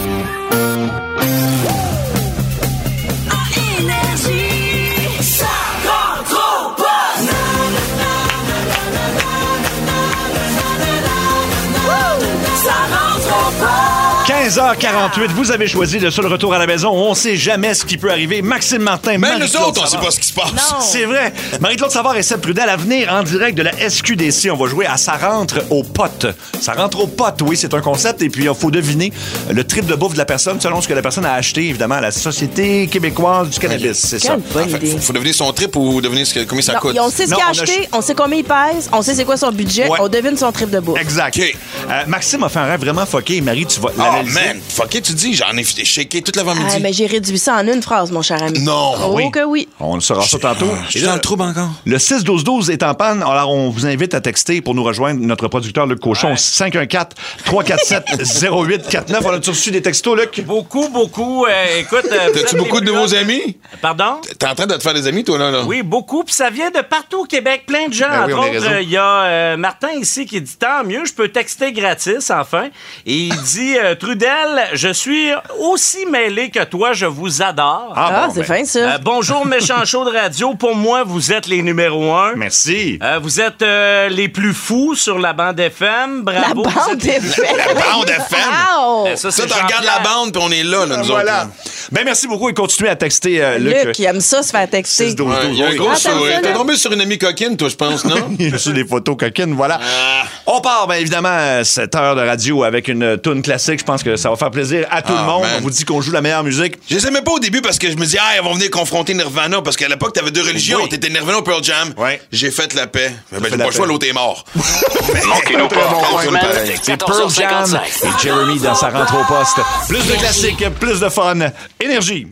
quinze heures quarante-huit, vous avez choisi le seul retour à la maison. On sait jamais ce qui peut arriver. Maxime Martin, même nous autres, on sait pas ce qui se passe. Non. C'est vrai. Marie-Claude Savard et Seb Trudel à venir en direct de la S Q D C. On va jouer à Ça rentre au potes. Ça rentre au potes, oui, c'est un concept. Et puis, il faut deviner le trip de bouffe de la personne selon ce que la personne a acheté, évidemment, à la Société québécoise du cannabis. C'est ça. Bonne idée. Faut, faut deviner son trip ou deviner ce que, combien ça non, coûte. On sait ce qu'il a acheté, on sait combien il pèse, on sait c'est quoi son budget, ouais. On devine son trip de bouffe. Exact. Okay. Euh, Maxime a fait un rêve vraiment fucké. Marie, tu vas oh, l'analyser. man, fucké, tu dis, j'en ai shaké toute l'avant-midi. Ah, mais j'ai réduit ça en une phrase, mon cher ami. Non. Oh, oui. que oui. On le saura ça tantôt. Je suis dans le trouble encore. Le six douze douze est en panne. Alors, on vous invite à texter pour nous rejoindre notre producteur Luc Cochon. Ouais. cinq un quatre, trois quatre sept, zéro huit quatre neuf. On a-tu reçu des textos, Luc? Beaucoup, beaucoup. Euh, écoute... Euh, T'as-tu beaucoup de nouveaux amis? Pardon? T'es en train de te faire des amis, toi, là? là? Oui, beaucoup. Puis ça vient de partout au Québec. Plein de gens. Ben oui, Entre autres, il y a euh, Martin ici qui dit « Tant mieux, je peux texter gratis, enfin. » Et il dit euh, « Trudel, je suis aussi mêlé que toi, je vous adore. » Ah, ah bon, c'est ben. fin, ça. Euh, bonjour, méchant show de radio. Pour moi, vous êtes les numéros un. Merci. Euh, vous êtes euh, les plus fous sur la bande F M. Bravo. La bande êtes... F M. La bande F M. Wow. Ben, ça, ça tu regardes la bande, puis on est là, là nous voilà. autres. Ben, merci beaucoup et continuez à texter, euh, Luc. Luc, il aime ça, se faire texter. six douze douze. Ouais, il y a un gros Ah, sourire. T'es tombé sur une amie coquine, toi, je pense, non? Il y a des photos coquines, voilà. Ah. On part, bien évidemment, cette heure de radio avec une toune classique. Je pense que ça va faire plaisir à tout Ah, le monde. man. On vous dit qu'on joue la meilleure musique. Je les aimais pas au début parce que je me disais, ah, ils vont venir confronter Nirvana parce qu'à l'époque, t'avais deux religions. Oui. T'étais Nirvana ou Pearl Jam. Ouais. J'ai fait la paix. Ben, fait j'ai la pas le choix, paix. l'autre est mort. Manquez-nous pas. bon En point. semaine, C'est Pearl Jam et Jeremy dans sa rentre au poste. Plus de classiques, plus de fun. Énergie.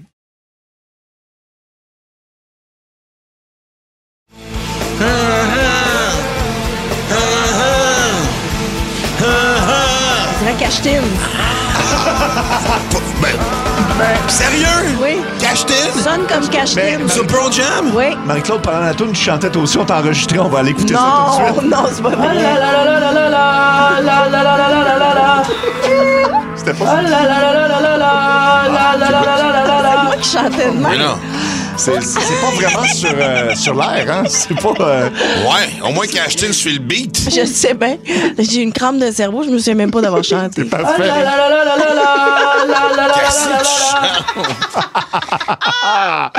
C'est vrai Cachetine. Ben, ben, sérieux? Oui. Cachetine? Sonne comme Cachetine. Ben, Sur Pearl Jam? Oui. Marie-Claude, pendant la toune, tu chantais toi aussi, on t'a enregistré, on va aller écouter ça tout de Non, suite. non, c'est pas vrai. C'était pas ça. C'est moi qui chantais de Mais même. non. C'est, c'est pas vraiment sur, euh, sur l'air, hein? C'est pas... Euh... Ouais, au moins qu'Ashton suit le beat. Je sais bien. J'ai une crampe de cerveau, je me souviens même pas d'avoir chanté. C'est parfait. Ah, la, la, la, la, la, la, la, la, la, Qu'est-ce la, que la, tu la. Ah,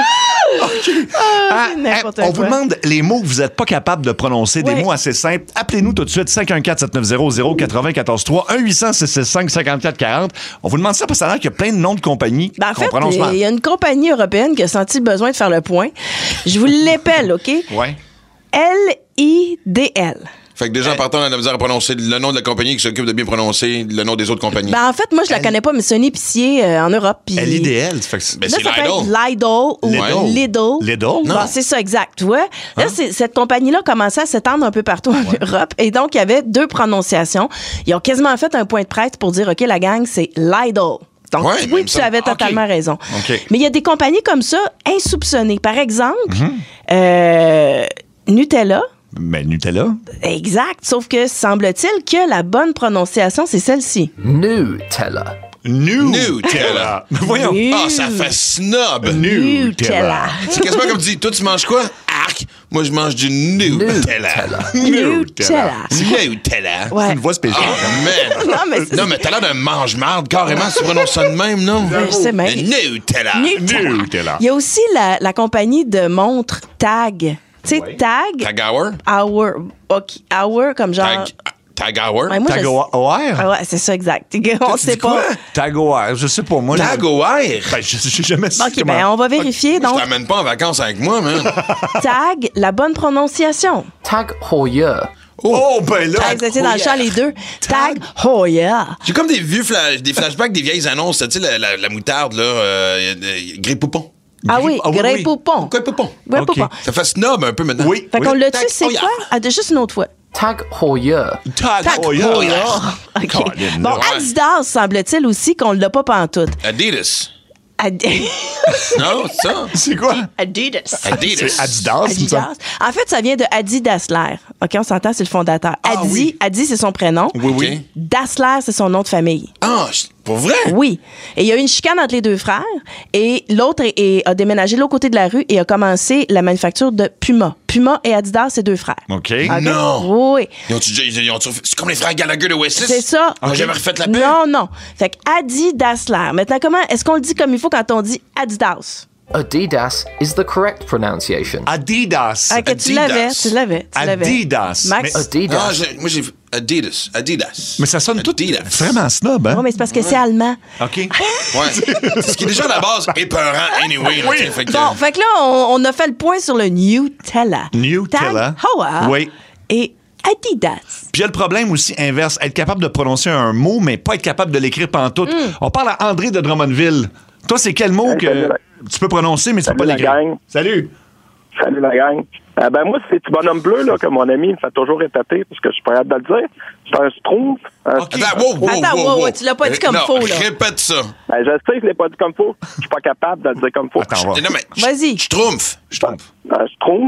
Ah, c'est n'importe on quoi. vous demande les mots que vous n'êtes pas capable de prononcer, des Ouais. mots assez simples. Appelez-nous tout de suite, cinq un quatre, sept neuf zéro, zéro quatre zéro un quatre trois, un huit cents, six six cinq, cinq quatre quatre zéro. On vous demande ça parce que ça a l'air qu'il y a plein de noms de compagnies Ben, en qu'on fait, prononce mal. il y a une compagnie européenne qui a senti le besoin de faire le point. Je vous l'épelle, OK? Ouais. L I D L. Fait que déjà, en partant, on a la misère à prononcer le nom de la compagnie qui s'occupe de bien prononcer le nom des autres compagnies. Ben, en fait, moi, je la connais pas, mais c'est un épicier euh, en Europe. Puis... L I D L. Fait que c'est... Ben, Là, c'est ça peut être Lidl. Lidl ou Lidl. Lidl. Lidl? Bon, Non. c'est ça, exact. Tu vois? Là, c'est- cette compagnie-là commençait à s'étendre un peu partout en Europe. Et donc, il y avait deux prononciations. Ils ont quasiment fait un point de presse pour dire, OK, la gang, c'est Lidl. Donc, Ouais, oui, même tu ça. avais totalement OK. raison. OK. Mais il y a des compagnies comme ça, insoupçonnées. Par exemple, euh, Nutella. Mais Nutella. Exact. Sauf que semble-t-il que la bonne prononciation, c'est celle-ci. Nutella. Nutella. Voyons. Nu- Ah, ça fait snob. Nutella. C'est quasiment comme tu dis, toi, tu manges quoi? Arc. Moi, je mange du Nutella. Nutella. Nutella. Ouais. C'est une voix spéciale. Oh, man. Non, mais c'est- Non, mais t'as l'air d'un mange-marde, carrément, si tu prononces ça de même, non? Ben, je sais bien. Nutella. Nutella. Nutella. Il y a aussi la, la compagnie de montres Tag. Tu sais, Tag, Tag Hour? Hour. OK, Hour, comme genre. Tag, tag Hour? Ouais, moi, je- Tagoar. Ah ouais, c'est ça, exact. On tu sait dis pas. quoi? Tagoar. Je sais pas, moi. Tag je- Hour? Ben, je je sais jamais su OK, comment- ben, on va vérifier. Je Donc, t'amène pas en vacances avec moi, man. Tag, la bonne prononciation. Tag Heuer. Oh, ben là. Tag, c'était dans le champ, les deux. Tag, oh yeah. J'ai comme des vieux flash, des flashbacks des vieilles annonces, tu sais, la, la, la moutarde, là, euh, euh, Grey Poupon. Ah oui, Ah oui, Grey oui. Poupon. Grey Poupon. Grey OK. Poupon. Ça fait snob un peu maintenant. Oui. Fait qu'on l'a Tag tu c'est Heuer. quoi? Ah, de- juste une autre fois. Tag Heuer. Tag. Tag, oh, yeah. oh yeah. OK. Colin, Bon, là. Adidas, semble-t-il aussi qu'on l'a pas pantoute. Adidas. Ad- Non, c'est ça? C'est quoi? Adidas. Adidas. C'est Adidas, il me semble. Adidas. En fait, ça vient de Adi Dassler. OK, on s'entend, c'est le fondateur. Ah, Adi, oui. Adi, c'est son prénom. Oui, oui. OK. Dassler, c'est son nom de famille. Ah, pour vrai? Oui. Et il y a eu une chicane entre les deux frères et l'autre est- est- a déménagé de l'autre côté de la rue et a commencé la manufacture de Puma. Puma et Adidas, c'est deux frères. OK. OK? Non. Oui. Ils ont-tu déjà- ils ont-tu refait- C'est comme les frères Gallagher de Oasis? C'est ça. On n'a jamais refait la paix? Non, non. Fait que Adi Dassler. Maintenant, comment est-ce qu'on le dit comme il faut quand on dit Adidas? Adidas is the correct pronunciation. Adidas. Ah, que tu Adidas. l'avais, tu l'avais, tu l'avais. Adidas. Max? Mais- Adidas. Ah, j'ai- moi, j'ai Adidas. Adidas. Mais ça sonne tout Adidas. vraiment snob, hein? Oui, mais c'est parce que c'est allemand. OK. Ouais. Ce qui est déjà à la base épeurant, anyway. Là, t'sais, fait que- Bon, fait que là, on, on a fait le point sur le Nutella. Nutella. Tag Heuer Oui. et Adidas. Puis il y a le problème aussi inverse, être capable de prononcer un mot, mais pas être capable de l'écrire pantoute. Mm. On parle à André de Drummondville. Toi, c'est quel mot Hey, que salut. tu peux prononcer, mais tu peux pas Salut, la l'écrire? gang. Salut. Salut la gang. Euh, ben moi, c'est petit bonhomme bleu là, que mon ami me fait toujours répéter parce que je suis pas capable de le dire. C'est un schtroumpf. Un OK. Attends, wow, wow, Attends, wow, wow, wow. wow, tu l'as pas dit comme Non, faux, là. Répète ça. Ben, je sais que je l'ai pas dit comme faux. Je suis pas capable de le dire comme faux. Attends, on va. Non, mais. Vas-y. Je trompe. Je trompe. Un schtroumpf.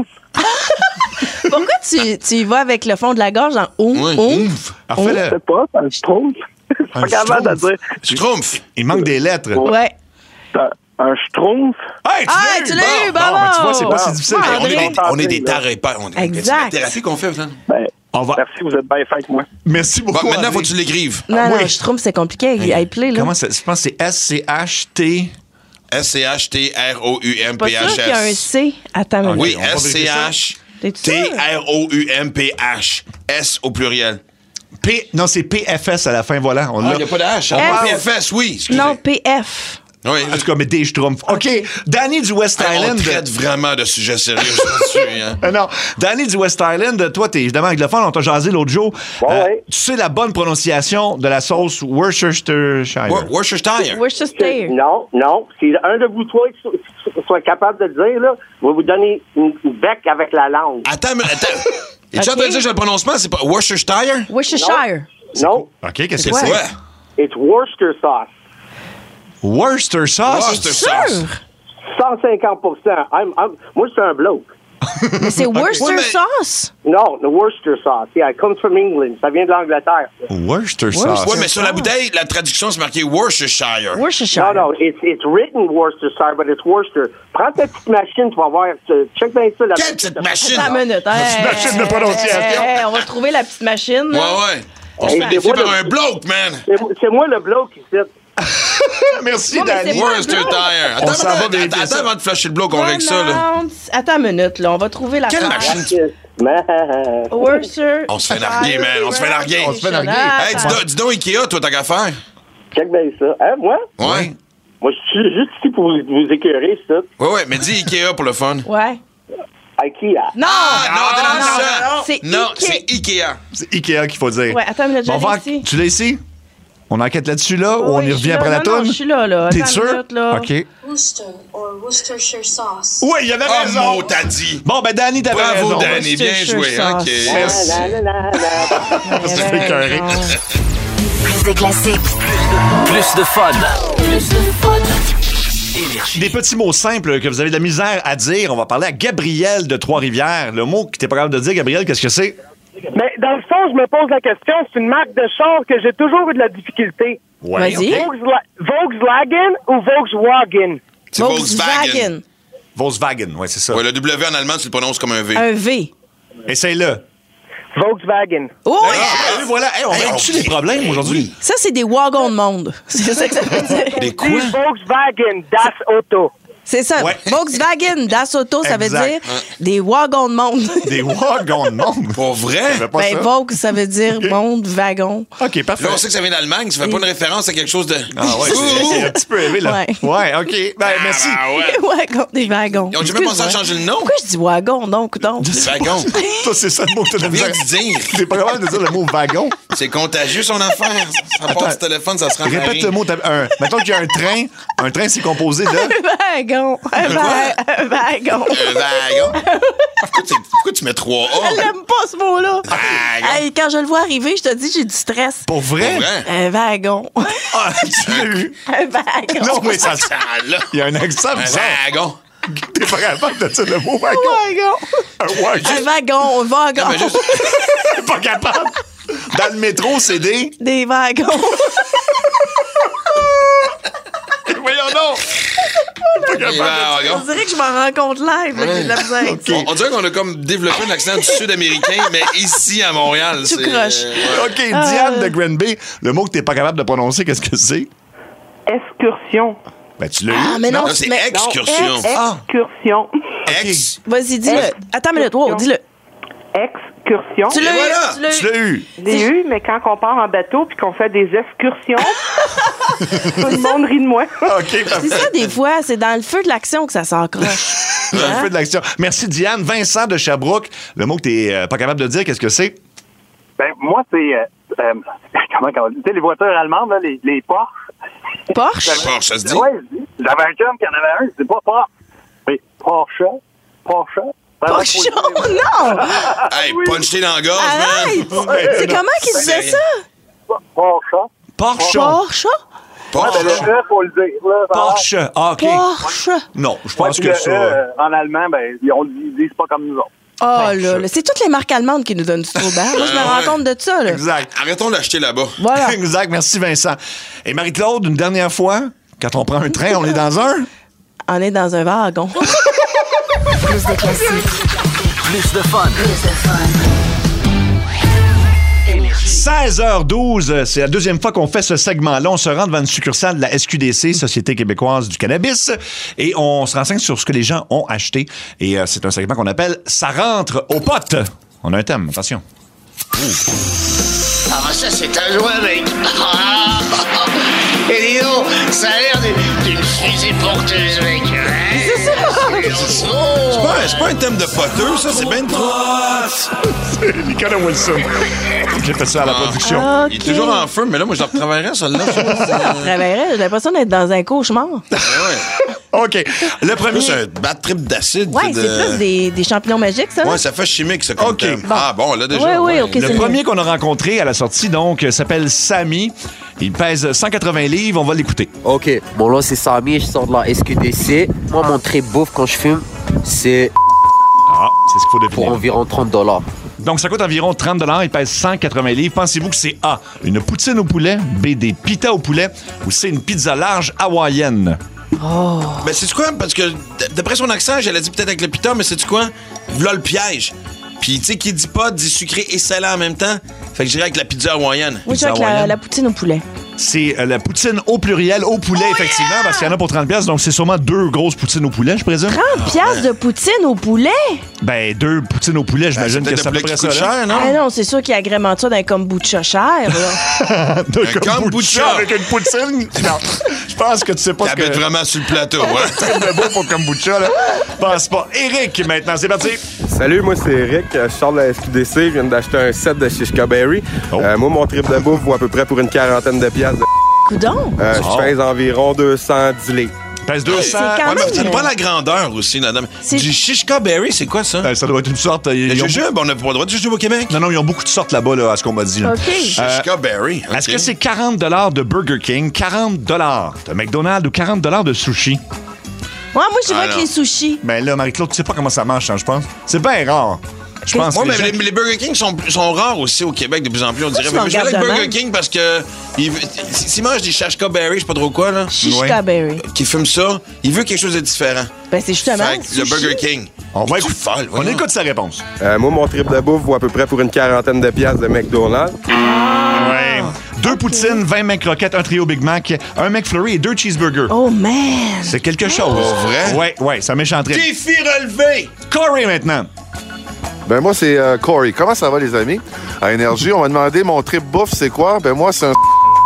Pourquoi tu, tu y vas avec le fond de la gorge en ouf, Oui. ouf? Alors, fais Je le- sais pas, c'est un schtroumpf. Je suis Un pas capable de le dire. Je trompe. Il manque des lettres. Ouais. C'est un- Un schtroumpf. Hey, tu Ah, l'as tu eu! l'as eu, Bon, bravo! mais tu vois, c'est pas si difficile. Ouais, On est André. des, on est des tarés pas. On est Exact. C'est la thérapie qu'on fait, là. Ben, On va... merci, vous êtes bien fin que moi. Merci beaucoup. Bon, maintenant, André. faut que tu l'écrives. Non, Ah, non, oui. je trouve que c'est compliqué à appeler, là. Comment ça? Je pense que c'est S C H T. S C H T R O U M Pas P sûr H qu'il y a un S. C. Attends, une Oui, minute. on va S C H T'es-tu T sûr? R O U M P H S au pluriel. P... Non, c'est P F S à la fin, voilà. On Ah, l'a. il n'y a pas de H. F. Ah, P F S, oui. excusez. Non, P F. Oui, En tout cas, mais des schtroumpfs. OK. Danny du West Hey, on Island. traite vraiment de sujets sérieux aujourd'hui. Hein. Ah non. Danny du West Island, toi, t'es évidemment anglophone, on t'a jasé l'autre jour. Bon, ouais. Tu sais la bonne prononciation de la sauce Worcestershire. Wor- Worcestershire. Worcestershire. Non, non. Si un de vous trois so- so- soit capable de le dire, là, je vais vous donner une, une bec avec la langue. Attends, mais attends. Es-tu en Ok. train de dire que j'ai le prononcement? C'est pas Worcestershire? Worcestershire. Non, OK, qu'est-ce C'est que c'est? quoi? it's Worcester sauce. Worcester sauce? Worcester Sûr? sauce. cent cinquante pour cent. I'm- I'm- moi, je suis un bloke. Mais c'est Worcester Ouais, mais- sauce. Non, the Worcester sauce. Yeah, it comes from England. Ça vient de l'Angleterre. Worcester sauce. Ouais, mais sur la bouteille, la traduction, c'est marqué Worcestershire. Worcestershire. Non, non, it's, it's written Worcestershire, but it's Worcester. Prends ta petite machine, tu vas voir. tu- Check bien ça. La Quelle petite machine? Attends une minute. Hey, machine de prononciation. hey, on va trouver la petite machine. Ouais, là. ouais. On se Hey, fait c'est défier moi par le- un bloke, man. C'est- C'est moi le bloke ici. Merci, Ouais, mais Danny. c'est pas- Worcestershire. Attends, On s'en va attends, vérifier attends ça. avant de flasher le bloke, on règle ça, là. Attends une minute, là. On va trouver la Quelle phrase. machine? Man. Worcester. On se fait larguer, man. On se fait larguer. On se fait larguer. Hey, dis donc, dis donc, Ikea, toi, t'as qu'à faire. Check bien ça. Hein, moi? Ouais. Moi, je suis juste ici pour vous, vous écœurer, ça. Ouais, ouais, mais dis Ikea pour le fun. Ouais. Ikea. Non! Ah, non, t'es dans le champ. C'est Non, Ikea. c'est Ikea. C'est Ikea qu'il faut dire. Ouais, attends une minute, je Bon, l'ai on va- ici. Tu l'as ici? On enquête là-dessus, là, ou Oui, on y je revient suis après là. la Non, non, toune? je suis là, là. T'es Attends une sûr? minute, là. OK. Worcester or Worcestershire sauce. Oui, il y avait Oh, raison. mot, t'as dit. Bon, ben, Danny, t'avais Bravo, raison. Danny. Bien Worcestershire joué. hein, sauce. OK. Merci. La, la, la, la. Ça fait écœuré. Plus de classiques. Plus de fun. Plus de fun. Énergie. Des petits mots simples que vous avez de la misère à dire. On va parler à Gabriel de Trois-Rivières. Le mot que t'es pas capable de dire, Gabriel, qu'est-ce que c'est? Mais dans le fond, je me pose la question, c'est une marque de char que j'ai toujours eu de la difficulté. Ouais. Vas-y. Volksla- Volkswagen ou Volkswagen? C'est Volkswagen. Volkswagen, oui, c'est ça. Ouais, le W en allemand, tu le prononces comme un V. Un V. Essaye-le. Volkswagen. Oh! Ah, voilà. Hey, on Hey, on règle-tu les problèmes aujourd'hui? Ça, c'est des wagons de monde. C'est ça que ça veut dire. Des Puis quoi? Volkswagen, Das Auto. C'est ça. Ouais. Volkswagen, Das Auto, ça veut Exact. dire des wagons de monde. Des wagons de monde. Pour vrai? Je savais pas Ben, ça. Volks, ça veut dire monde, wagon. OK, parfait. Là, on sait que ça vient d'Allemagne. Ça fait pas une référence à quelque chose de... Ah ouais, c'est c'est un petit peu élevé, là. Ouais. Ouais, OK. Ben, merci. Ah, ouais. Wagon, des wagons. Ils ont jamais pensé à changer le nom? Pourquoi je dis wagon, donc, donc? Des wagons. Toi, c'est ça le mot que t'as de Viens dire. de dire. T'es pas capable de dire le mot wagon. C'est contagieux, son affaire. Ça part du téléphone, ça se rend Répète le mot. t'as- Un, mettons qu'il y a un train. Un train, c'est composé de... Un wagon. Un, va- un wagon. Un wagon. Pourquoi tu, pourquoi tu mets trois A? Elle n'aime pas ce mot-là. Wagon. Hey, quand je le vois arriver, je te dis, j'ai du stress. Pour vrai? Pour vrai? Un wagon. Ah, tu l'as eu. Un wagon. Non, mais ça... Ah, là. Il y a un accent Un bizarre. wagon. T'es pas capable de dire le mot wagon. Wagon. Un wagon. Un wagon, un wagon. Non, mais juste... T'es pas capable. Dans le métro, c'est des... Des wagons. Voyons donc. Pas Des capable. On wagons. dirait que je m'en rends compte live, là, que j'ai de la misère. On, on dirait qu'on a comme développé un accent du sud-américain, mais ici, à Montréal. Tout c'est- croche. ouais. OK, Diane de Granby, le mot que t'es pas capable de prononcer, qu'est-ce que c'est? Excursion. Ben, tu l'as eu. Ah, mais non, Non, tu c'est mets- excursion. Non, ex- Ah, Excursion. Ex. Vas-y, dis-le. Attends une minute. Wow, dis-le. Excursion. Tu l'as Et eu. voilà. Tu l'as tu eu. l'as eu. Je l'ai eu, mais quand on part en bateau puis qu'on fait des excursions, tout le monde rit de moi. OK, C'est parfait. ça, des fois, c'est dans le feu de l'action que ça s'encroche. Dans le feu de l'action. Merci, Diane. Vincent de Sherbrooke, le mot que t'es euh, pas capable de dire, qu'est-ce que c'est? Ben, moi, c'est. Euh, euh, comment, comment, tu sais, les voitures allemandes, là, les, les Porsche. Porsche? Porsche, ça se dit? Ouais, j'avais un chum qui en avait un, c'est pas Porsche. Mais Porsche, Porsche. Porsche? Non! Hey, punch-t'es dans la gorge, Arrête! man. C'est comment qu'il disait ça? Porsche. Porsche. Porsche? Ouais, ben, le E, faut le dire. Là, ça va. Porsche. Ah, OK. Porsche? Non, je Ouais, pense puis que le ça... E, euh, en allemand, ben, ils on le dit- ils disent pas comme nous autres. Oh là, là, c'est toutes les marques allemandes qui nous donnent du trouble. Hein? Moi, je me Ah, rends ouais. compte de ça. Là. Exact. Arrêtons d'acheter là-bas. Voilà. Exact. Merci, Vincent. Et Marie-Claude, une dernière fois, quand on prend un train, on est dans un... On est dans un wagon. Plus de classiques. Plus de fun. Plus de fun. Énergie. seize heures douze, c'est la deuxième fois qu'on fait ce segment-là. On se rend devant une succursale de la S Q D C, Société québécoise du cannabis, et on se renseigne sur ce que les gens ont acheté. Et euh, c'est un segment qu'on appelle « Ça rentre aux potes ». On a un thème, attention. Ah bah ça c'est un joint mec. Ah, et dis donc, ça a l'air d'une d'une fusée porteuse mec. C'est ça. C'est pas, c'est pas un thème de poteux, ça, c'est bien trop. C'est Nicolas Wilson. J'ai fait ça à la production. Ah, Il est toujours en feu, mais là, moi, je le retravaillerais, celle-là. Je travaillerais, j'ai l'impression d'être dans un cauchemar. OK. Le premier... C'est un bad trip d'acide. Ouais, de- c'est plus des, des champignons magiques, ça. là? Ouais, ça fait chimique, ça, comme OK. thème. Bon. Ah, bon, là, déjà. Ouais, ouais, OK, Le c'est premier mieux. qu'on a rencontré à la sortie, donc, euh, s'appelle Samy. Il pèse cent quatre-vingts livres. On va l'écouter. Ok, bon là c'est Samy, je sors de la S Q D C. Moi mon trip bouffe quand je fume, c'est... Ah. C'est ce qu'il faut deviner. Pour environ trente dollars. Donc, ça coûte environ trente dollars. Il pèse cent quatre-vingts livres. Pensez-vous que c'est A, une poutine au poulet, B, des pitas au poulet, ou C, une pizza large hawaïenne? Oh. Ben, c'est quoi? Parce que d'après son accent, j'allais dire peut-être avec le pita, mais c'est quoi? Voilà le piège. Puis, tu sais, qui dit pas, dit sucré et salé en même temps. Fait que je dirais avec la pizza hawaïenne. Moi, je dirais avec la, la poutine au poulet. C'est euh, la poutine au pluriel, au poulet, oh, effectivement, yeah! Parce qu'il y en a pour trente piastres. Donc, c'est sûrement deux grosses poutines au poulet, je présume. trente piastres de poutine au poulet? Ben, deux poutines au poulet, j'imagine ben, que ça pourrait ça. Cher, non? Ah non, c'est sûr qu'il agrémente ça d'un kombucha cher, là. Un kombucha avec une poutine? Non. Je pense que tu sais pas ce que... T'habites vraiment sur le plateau, hein? Très de beau pour kombucha, là. Je pense pas. Éric, maintenant, c'est parti. Salut, moi, c'est Eric. Je sors de la S Q D C. Je viens d'acheter un set de Shishka Berry. Oh. Euh, moi, mon trip de bouffe vaut à peu près pour une quarantaine de piastres. Coudon. Euh, oh. Je pèse environ deux cent dix livres. Pèse deux cents. Ouais, mais ça dépend de la grandeur aussi, madame. Du Shishka Berry, c'est quoi ça? Ben, ça doit être une sorte. Le jujube, on n'a pas le droit de jujube au Québec? Non, non, ils ont beaucoup de sortes là-bas, là, à ce qu'on m'a dit. Là. OK. Euh, Shishka Berry. Okay. Est-ce que c'est quarante dollars de Burger King, quarante dollars de McDonald's ou quarante dollars de sushi? Ouais, moi, je dirais ah, que les sushis. Ben là, Marie-Claude, tu sais pas comment ça marche, hein, je pense. C'est bien rare. Je pense ouais, que mais les, gens... les, les Burger King sont, sont rares aussi au Québec de plus en plus, on dirait. Mais je dirais Burger King parce que s'il mange des Shishka Berry, je sais pas trop quoi, là. Shishka Berry. Qui fume ça, il veut quelque chose de différent. Ben, c'est justement le Burger King. On va écouter. Folle, on écoute sa réponse. Euh, moi, mon trip de bouffe vaut à peu près pour une quarantaine de piastres de McDonald's. Ah. Ouais. Deux okay. poutines, vingt McCroquettes, un trio Big Mac, un McFlurry et deux cheeseburgers. Oh, man! C'est quelque chose. Oh, vrai? Ouais, ouais, ça méchanterait. Défi relevé! Corey, maintenant. Ben moi, c'est euh, Corey. Comment ça va, les amis? À Énergie, on m'a demandé mon trip bouffe, c'est quoi? Ben moi, c'est un...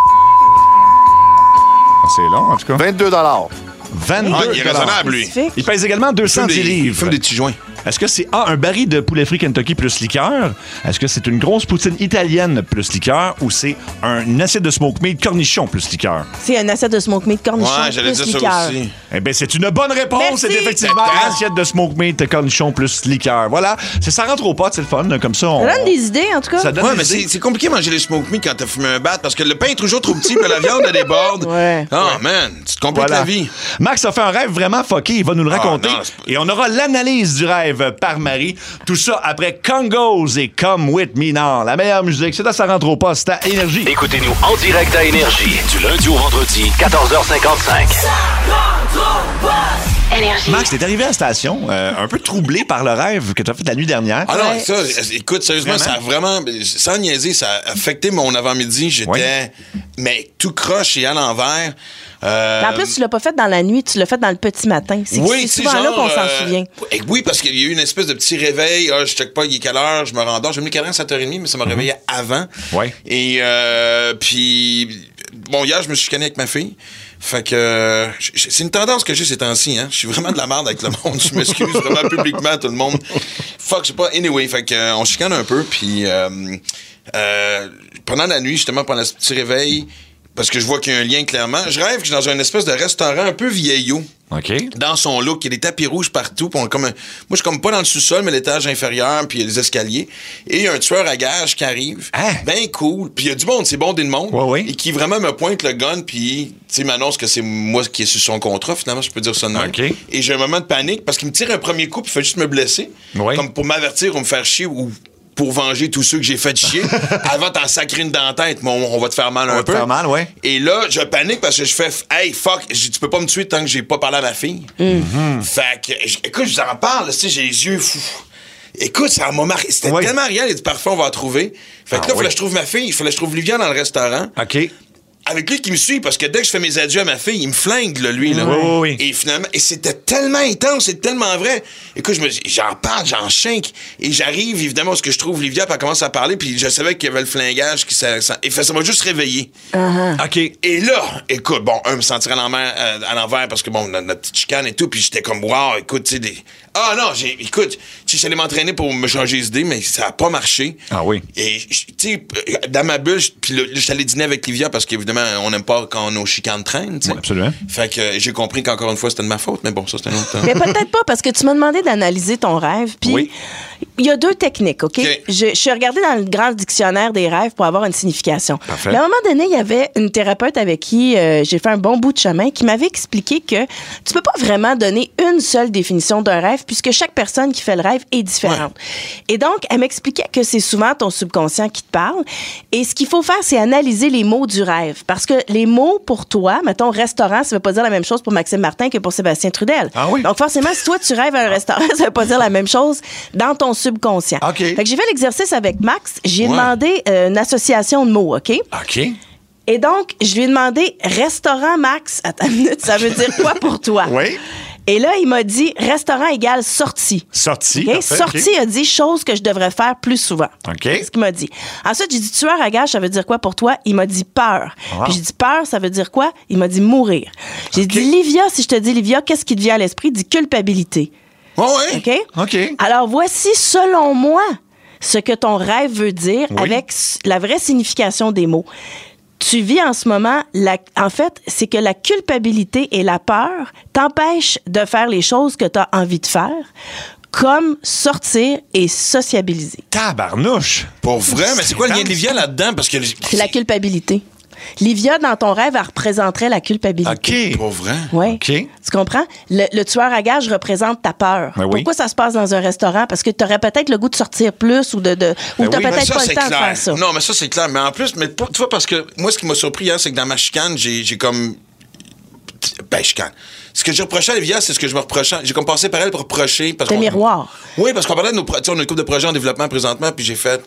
C'est long, en tout cas. vingt-deux dollars. vingt-deux ah, il est raisonnable, lui. Il pèse également deux cent dix livres. Il fume des petits joints. Est-ce que c'est A, un baril de poulet frit Kentucky plus liqueur? Est-ce que c'est une grosse poutine italienne plus liqueur? Ou c'est un assiette de smoke meat cornichon plus liqueur? C'est un assiette de smoke meat cornichon ouais, j'allais plus dire liqueur. Ça aussi. Eh bien, c'est une bonne réponse. C'est effectivement une assiette de smoke meat cornichon plus liqueur. Voilà. C'est, ça rentre au pot, c'est le fun. Comme ça, on... Ça donne des idées, en tout cas. Ça donne ouais, des mais idées. C'est, c'est compliqué de manger les smoke meat quand t'as fumé un bat parce que le pain est toujours trop petit et la viande a des bordes. Ouais. Oh, ouais. man, tu te compliques voilà. la vie. Max a fait un rêve vraiment fucké. Il va nous le raconter. Oh, non, pas... Et on aura l'analyse du rêve par Marie. Tout ça après Congos et Come With Me Now. La meilleure musique, c'est là, ça rentre au poste à Énergie. Écoutez-nous en direct à Énergie, du lundi au vendredi, quatorze heures cinquante-cinq. Ça rentre au poste! Énergie. Max, t'es arrivé à la station euh, un peu troublé par le rêve que t'as fait la nuit dernière. Ah non, ça, écoute, sérieusement, vraiment? ça a vraiment, sans niaiser, ça a affecté mon avant-midi. J'étais, ouais. mais tout croche et à l'envers. Euh... En plus, tu l'as pas fait dans la nuit, tu l'as fait dans le petit matin. C'est, oui, c'est souvent genre, là qu'on s'en euh... souvient. Oui, parce qu'il y a eu une espèce de petit réveil. Ah, je check pas, il est quelle heure, je me rendors. J'ai mis le cadran à sept heures trente, mais ça m'a mm-hmm. réveillé avant. Ouais. Et euh, puis, bon, hier, je me suis chicané avec ma fille. Fait que euh, c'est une tendance que j'ai ces temps-ci, hein. Je suis vraiment de la merde avec le monde. Je m'excuse vraiment publiquement tout le monde. Fuck, je sais pas. Anyway, fait que euh, on chicane un peu, puis euh, euh, pendant la nuit, justement, pendant ce petit réveil, parce que je vois qu'il y a un lien clairement, je rêve que je suis dans une espèce de restaurant un peu vieillot. OK. Dans son look, il y a des tapis rouges partout. Puis on, comme un, moi, je suis comme pas dans le sous-sol, mais l'étage inférieur, puis il y a des escaliers. Et il y a un tueur à gages qui arrive. Ah. Ben cool. Puis il y a du monde, c'est bon, des monde. Ouais, ouais. Et qui vraiment me pointe le gun, puis il m'annonce que c'est moi qui est sur son contrat, finalement, je peux dire ça de même. OK. Et j'ai un moment de panique parce qu'il me tire un premier coup, puis il fait juste me blesser. Ouais. Comme pour m'avertir ou me faire chier ou pour venger tous ceux que j'ai fait chier. Avant t'en sacrer une dans la tête, mais on, on va te faire mal on un va peu. Te faire mal, ouais. Et là, je panique parce que je fais « Hey, fuck, tu peux pas me tuer tant que j'ai pas parlé à ma fille. Mm-hmm. » Fait que, écoute, je vous en parle, tu sais, j'ai les yeux fous. Écoute, ça m'a marqué. C'était ouais. tellement réel, il dit « Parfait, on va la trouver. » Fait que ah, là, il oui. fallait que je trouve ma fille, il fallait que je trouve Livia dans le restaurant. OK. Avec lui qui me suit, parce que dès que je fais mes adieux à ma fille, il me flingue, là, lui. Là. Oui, oui, oui. Et finalement, et c'était tellement intense, c'est tellement vrai. Écoute, je me dis, j'en parle, j'en chinque. Et j'arrive, évidemment, où ce que je trouve Livia, puis elle commence à parler, puis je savais qu'il y avait le flingage, qui ça, ça, et ça m'a juste réveillé. Uh-huh. OK. Et là, écoute, bon, un me sentirait à l'envers, euh, à l'envers parce que, bon, notre, notre petite chicane et tout, puis j'étais comme, wow, écoute, tu sais, des... Ah non, j'ai, écoute, tu sais, j'allais m'entraîner pour me changer les idées, mais ça a pas marché. Ah oui. Et, tu sais, dans ma bulle, puis là, j'allais dîner avec Livia parce qu'évidemment, on n'aime pas quand nos chicanes traînent, tu sais. Oui, absolument. Fait que euh, j'ai compris qu'encore une fois, c'était de ma faute, mais bon, ça, c'est un autre... Mais peut-être pas, parce que tu m'as demandé d'analyser ton rêve, puis Oui. il y a deux techniques, OK? OK. Je, je suis regardée dans le grand dictionnaire des rêves pour avoir une signification. Parfait. Mais à un moment donné, il y avait une thérapeute avec qui euh, j'ai fait un bon bout de chemin qui m'avait expliqué que tu peux pas vraiment donner une seule définition d'un rêve puisque chaque personne qui fait le rêve est différente. Et donc, elle m'expliquait que c'est souvent ton subconscient qui te parle. Et ce qu'il faut faire, c'est analyser les mots du rêve. Parce que les mots pour toi, mettons restaurant, ça veut pas dire la même chose pour Maxime Martin que pour Sébastien Trudel. Ah oui? Donc, forcément, si toi, tu rêves à un restaurant, ça veut pas dire la même chose dans ton subconscient. OK. Fait que j'ai fait l'exercice avec Max. J'ai Ouais. demandé euh, une association de mots, OK? OK. Et donc, je lui ai demandé restaurant, Max. Attends une minute, ça veut dire quoi pour toi? Oui. Et là, il m'a dit restaurant égale sortie. Sortie. OK? parfait, Sortie OK. a dit chose que je devrais faire plus souvent. OK. C'est ce qu'il m'a dit. Ensuite, j'ai dit tueur à gage, ça veut dire quoi pour toi? Il m'a dit peur. Wow. Puis j'ai dit peur, ça veut dire quoi? Il m'a dit mourir. J'ai dit Livia, si je te dis Livia, qu'est-ce qui te vient à l'esprit? Il dit culpabilité. Oh, oui. OK? OK. Alors, voici, selon moi, ce que ton rêve veut dire Oui. avec s- la vraie signification des mots. Tu vis en ce moment, la, en fait, c'est que la culpabilité et la peur t'empêchent de faire les choses que tu as envie de faire, comme sortir et sociabiliser. Tabarnouche. Pour vrai, mais c'est quoi le lien de Livia là-dedans? Parce que... C'est la culpabilité. Livia, dans ton rêve, elle représenterait la culpabilité. OK. Pour vrai? Oui. OK. Tu comprends? Le, le tueur à gages représente ta peur. Ben oui. Pourquoi ça se passe dans un restaurant? Parce que tu aurais peut-être le goût de sortir plus ou de, de ou Ben tu oui, Mais peut-être ça, pas c'est le temps clair. de faire ça. Non, mais ça, c'est clair. Mais en plus, mais pour- tu vois, parce que moi, ce qui m'a surpris hier, c'est que dans ma chicane, j'ai j'ai comme... Ben, chicane. Ce que j'ai reproché à Livia, c'est ce que je me reprochais. J'ai comme passé par elle pour reprocher. Parce Le qu'on- miroir. Oui, parce qu'on parlait de nos... pro- tu sais, on a une couple de projets en développement présentement, puis j'ai fait...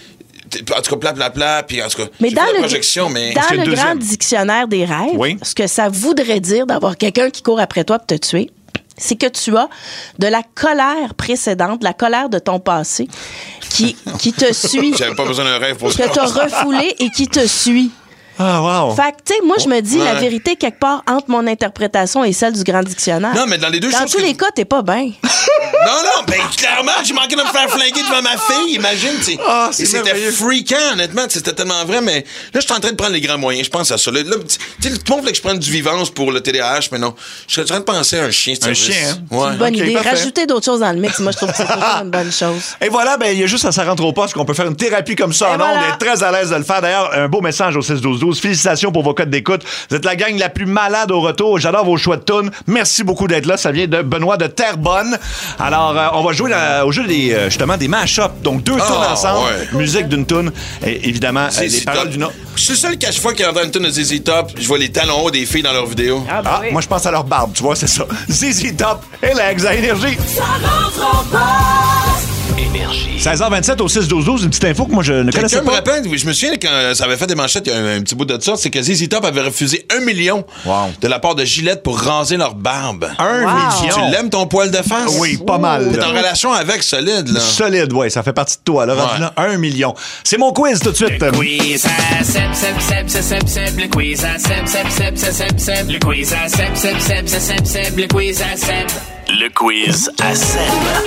En tout cas, plat, plat, plat, puis en tout cas, Mais j'ai dans fait la le, projection, mais... dans Est-ce que le le grand deuxième? dictionnaire des rêves, Oui. ce que ça voudrait dire d'avoir quelqu'un qui court après toi pour te tuer, c'est que tu as de la colère précédente, de la colère de ton passé, qui, qui te suit, J'avais pas besoin d'un rêve pour que ça. tu as refoulé et qui te suit. Ah, wow. Fait que, tu sais, moi, je me dis la Ouais. vérité quelque part entre mon interprétation et celle du grand dictionnaire. Non, mais dans les deux Dans choses tous que- les cas, t'es pas bien. Non, non, ben clairement, j'ai manqué de me faire flinguer devant ma fille, imagine, tu sais. Ah, c'est Et c'était merveilleux. freakant, honnêtement, c'était tellement vrai, mais là, je suis en train de prendre les grands moyens, je pense à ça. Là, là, tu sais, tout le monde voulait que je prenne du vivance pour le T D A H, mais non. Je suis en train de penser à un chien, Un service. chien, hein? Ouais. Bonne Ok, idée. parfait. Rajouter d'autres choses dans le mix, moi, je trouve que c'est toujours une bonne chose. Et voilà, ben il y a juste à ça rentre au poste qu'on peut faire une thérapie comme ça Et en ondes. voilà. On est très à l'aise de le faire. D'ailleurs, un beau message au six douze douze. Félicitations pour vos codes d'écoute. Vous êtes la gang la plus malade au retour. J'adore vos choix de tunes. Merci beaucoup d'être là. Ça vient de Benoît de Terrebonne. Alors, euh, on va jouer dans- au jeu des, euh, justement des mash-ups. Donc, deux Ah, tunes ensemble. ouais. Musique d'une tune. Et évidemment, euh, Z Z les paroles Top. d'une autre. Je suis le seul qu'à chaque fois qu'il entend une tonne de Z Z Top, je vois les talons hauts des filles dans leurs vidéos. Ah, ben Ah, oui. moi, je pense à leur barbe. Tu vois, c'est ça. Z Z Top et Legs à Énergie. Ça rentre en passe. Énergie. seize heures vingt-sept au six douze douze. Une petite info que moi, je ne connaissais Quelqu'un me pas. rappelle, oui, je me souviens quand ça avait fait des manchettes, il y a un, un petit bout de ça, c'est que Z Z Top avait refusé un million Wow. de la part de Gillette pour raser leur barbe. Un Wow. million. Tu l'aimes ton poil de face? Oui, pas mal. T'es en relation avec solide, là. Solide, oui, ça fait partie de toi. Là, rendu Ouais. là, un million. C'est mon quiz tout de suite. Quiz à Seb, Seb, Seb, Seb, Seb, Seb, le quiz à Seb, Seb, Seb, Seb, Seb, Seb, le quiz à Seb, Seb, Seb, Seb, Seb, Seb, le quiz à Seb. Le quiz à Seb.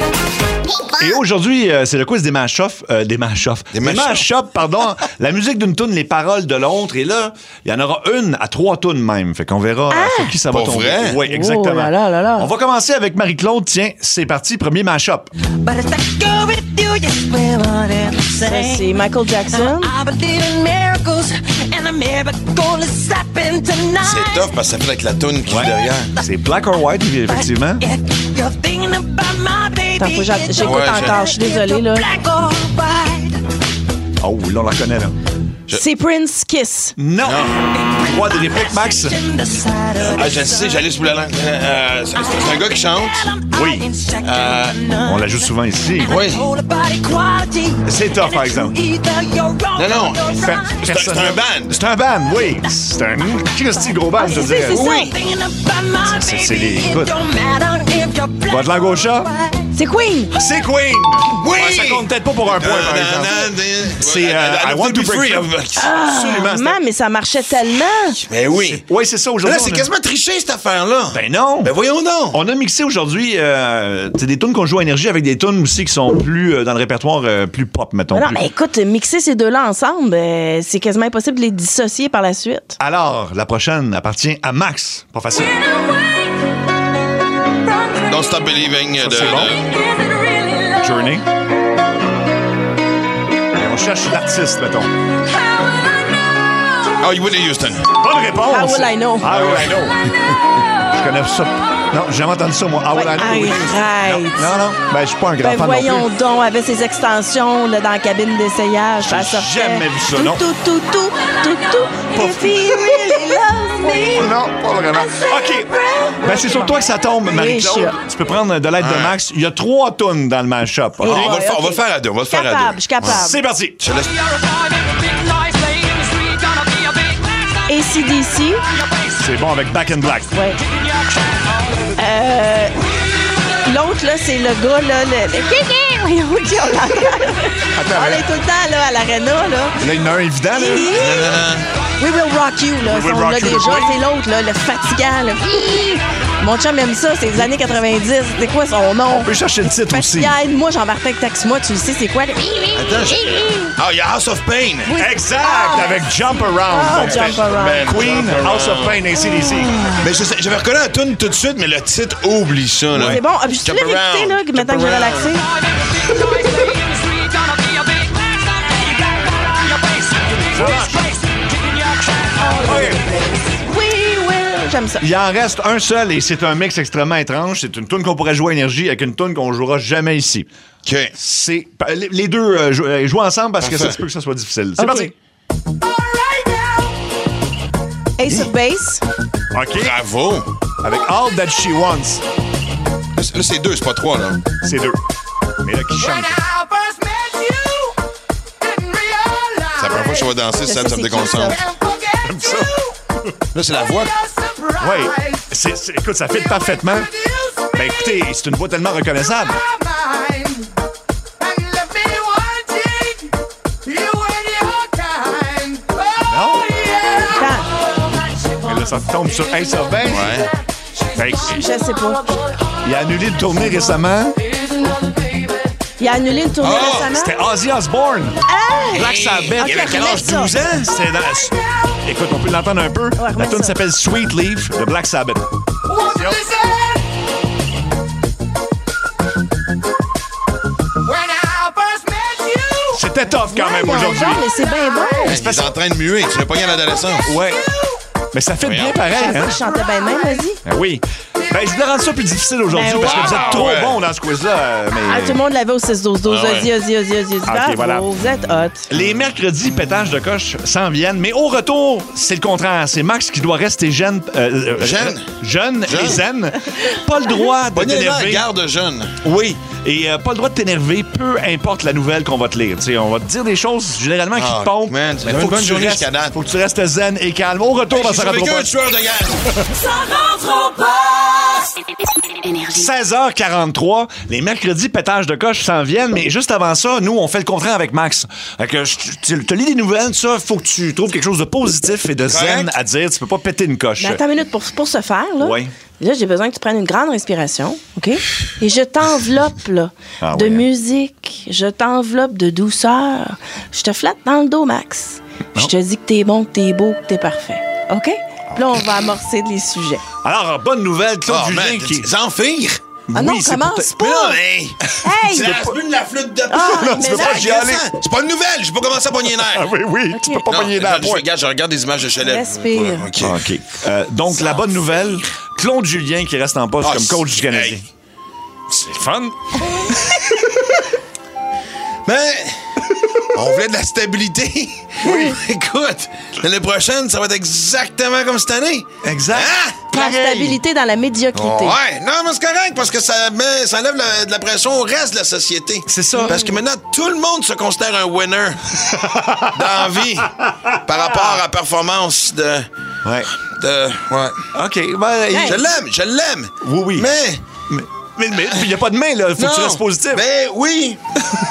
Et aujourd'hui, euh, c'est le quiz des mash-offs. euh, des mash-offs. Des Des mash-offs. mash-ups, pardon. La musique d'une tune, les paroles de l'autre. Et là, il y en aura une à trois tunes même. Fait qu'on verra euh, sur qui ça va Pour tomber. vrai? Oui, exactement. Oh là là là là. On va commencer avec Marie-Claude. Tiens, c'est parti. Premier mash-up. Ça, c'est Michael Jackson. C'est tough parce que ça fait avec la toune qui est derrière. C'est Black or White, effectivement. Attends, faut que j'a- j'écoute Ouais, j'ai- encore. Je suis désolée, là. Oh, là, on la connaît, là. C'est Prince Kiss. Non. Quoi, des répliques, Max? Ah, je le sais, j'allais sur la langue. Euh, euh, c'est c'est un gars qui chante. Oui. Euh, On la joue souvent ici. oui. C'est tough, par exemple. Non, non. C'est un- c'est un band. C'est un band, oui. C'est un Christy gros band, je C'est dirais. c'est ça. Oui. C'est c'est les. Écoute. Votre langue au chat? C'est Queen. C'est Queen! Oui! Ouais, ça compte peut-être pas pour un point, par exemple. C'est, euh, I want to break free. of, Ah, Absolument. c'était- man, mais ça marchait tellement. Mais oui. Oui, c'est ça aujourd'hui. Là, c'est on a- quasiment triché, cette affaire-là. Ben non. Ben voyons donc. On a mixé aujourd'hui euh, t'sais, des tunes qu'on joue à énergie avec des tunes aussi qui sont plus euh, dans le répertoire euh, plus pop, mettons. Mais non, plus- mais écoute, mixer ces deux-là ensemble, euh, c'est quasiment impossible de les dissocier par la suite. Alors, la prochaine appartient à Max. Pas facile. Don't Stop Believing Ça, de, c'est bon. de- Journey. Et on cherche l'artiste, mettons. Ah, Whitney Houston. Bonne réponse. How will I know? How will I know? Je connais ça. Non, j'ai jamais entendu ça, moi. How will I know? Arrête. Non, non. Ben, je suis pas un grand Ben fan voyons non plus. donc, avec ses extensions là, dans la cabine d'essayage, ça J'ai sortait. jamais vu ça, tout, non. Tout, tout, tout, tout, tout. If he really loves me. Non, pas vraiment. OK. Ben, c'est sur toi que ça tombe, Marie-Claude. Riche. Tu peux prendre de l'aide de Ouais. Max. Il y a trois tunes dans le mash-up. Ah, OK? on, va le faire, on va ok. le faire à deux. On va le faire à Capable, deux. je suis capable. C'est parti. Je te laisse- A C D C. C'est bon avec Back in Black. Ouais. Euh, L'autre, là, c'est le gars, là, le... le... Voyons, qui on l'entend. Attends, On est tout le temps, là, à l'aréna, là. Là, il y en a un évident, là. We Will Rock You, là. We Will On Rock l'a You, déjà. oui. C'est l'autre, là, le fatigant, là. Mon chum aime ça, c'est les années quatre-vingt-dix. C'est quoi son nom? On peut chercher le titre aussi. Fatigant. Moi, Jean-Martin avec Taxe-moi, tu le sais, c'est quoi? le- Attends, je- Ah, il y a House of Pain. Exact, avec Jump Around. Ah, Donc, Jump Around. ben, Queen, House of Pain, A C D C. Mais je sais- j'avais reconnu la tune tout de suite, mais le titre, oublie ça. Là. C'est bon. Ah, puis je te Jump l'ai répété, around. là, Jump maintenant que j'ai around. relaxé. Oui, oui, j'aime ça. Il en reste un seul et c'est un mix extrêmement étrange. C'est une tune qu'on pourrait jouer à énergie avec une tune qu'on jouera jamais ici. OK. C'est les les deux euh, jou- euh, jouent ensemble parce que Parfait. ça se peut que ça soit difficile. C'est OK. parti. Ace of Base. OK. Bravo. Avec All That She Wants. Là, c'est- là, c'est deux, c'est pas trois, là. C'est deux. Mais là, qui chante? C'est la première fois que je vais danser, Je ça, sais ça me c'est qui, déconcentre. Comme ça. Là, c'est la voix. Oui. C'est, c'est- écoute, ça fit parfaitement. Ben écoutez, c'est une voix tellement reconnaissable. Non? Attends, Mais là, ça tombe sur Ace of Base. Ouais. Ben, je sais pas. il a annulé le tournée récemment. Il a annulé une tournée Oh, récemment. c'était Ozzy Osbourne. Hey! Black Sabbath. Ok, Il avait quel remets âge, ça. douze ans? C'était dans- Écoute, on peut l'entendre un peu. remets La tune ça. s'appelle Sweet Leaf de Black Sabbath. C'était tough quand même Voyons aujourd'hui. donc, mais c'est bien bon. Il est en train de muer. Tu l'as pogné à l'adolescence. Ouais. Mais ça fait bien Voyons. pareil, hein? Je chantais bien de même, vas-y. Ben oui. Ben, je voulais rendre ça plus difficile aujourd'hui Ben parce que vous êtes trop ouais. bon dans ce quiz-là. euh, Mais... Ah, tout le monde l'avait au six douze douze. Ah ouais. Vas-y, vas-y, vas-y, vas-y. Ok, Bravo, voilà. vous êtes hot. Les mercredis pétage de coche s'en viennent, mais au retour, c'est le contraire. C'est Max qui doit rester jeune. euh, euh, Jeune? Jeune et Jeune. zen. Pas le droit de Bonne t'énerver. garde jeune. Oui, et euh, pas le droit de t'énerver, peu importe la nouvelle qu'on va te lire. Tu sais, on va te dire des choses généralement qui Ah, te pompent. man, c'est mais une faut que, bonne tu journée restes, jusqu'à date. faut que tu restes zen et calme. Au retour, dans J'ai ça rentre survécu pas. un tueur de gaz. Ça rentre au poste. seize heures quarante-trois, les mercredis pétage de coche s'en viennent, mais juste avant ça, nous, on fait le contraire avec Max. Fait que je- tu te lis des nouvelles, ça, faut que tu trouves quelque chose de positif et de zen Correct. à dire. Tu peux pas péter une coche. Mais attends une minute, pour, pour ce faire, là, Oui. là, j'ai besoin que tu prennes une grande respiration, OK? Et je t'enveloppe, là, Ah de oui, hein. musique. Je t'enveloppe de douceur. Je te flatte dans le dos, Max. Je te dis que t'es bon, que t'es beau, que t'es parfait. OK? Puis là, on va amorcer les sujets. Alors, bonne nouvelle, Claude Oh, Julien man, qui... Zamphir? Ah non, Oui, c'est commence pour Mais pas! non, mais. Hey! C'est la semaine de la flûte de Ah, pan. mais Tu peux là, pas y aller. agaçant. C'est pas une nouvelle. J'ai pas commencé à pogner les nerfs. Ah oui, oui, tu peux pas Non, pogner je, dans la je, regarde, je regarde des images de chalet. Respire. Ouais, OK. OK. Euh, donc, la bonne nouvelle, Claude Julien qui reste en poste Ah, comme coach c'est- du Canadien. hey. C'est le fun. Mais on voulait de la stabilité. Oui. Écoute, l'année prochaine, ça va être exactement comme cette année. Exact. Hein? La stabilité dans la médiocrité. Ouais, non, mais c'est correct parce que ça, met, ça enlève la- de la pression au reste de la société. C'est ça. Parce que maintenant, tout le monde se considère un winner dans la vie par rapport à la performance de. Ouais. de ouais. OK. Ben, il- Je l'aime, je l'aime. Oui, oui. Mais. Mais il n'y a pas de main, là. Faut que tu non, restes positif. Ben oui.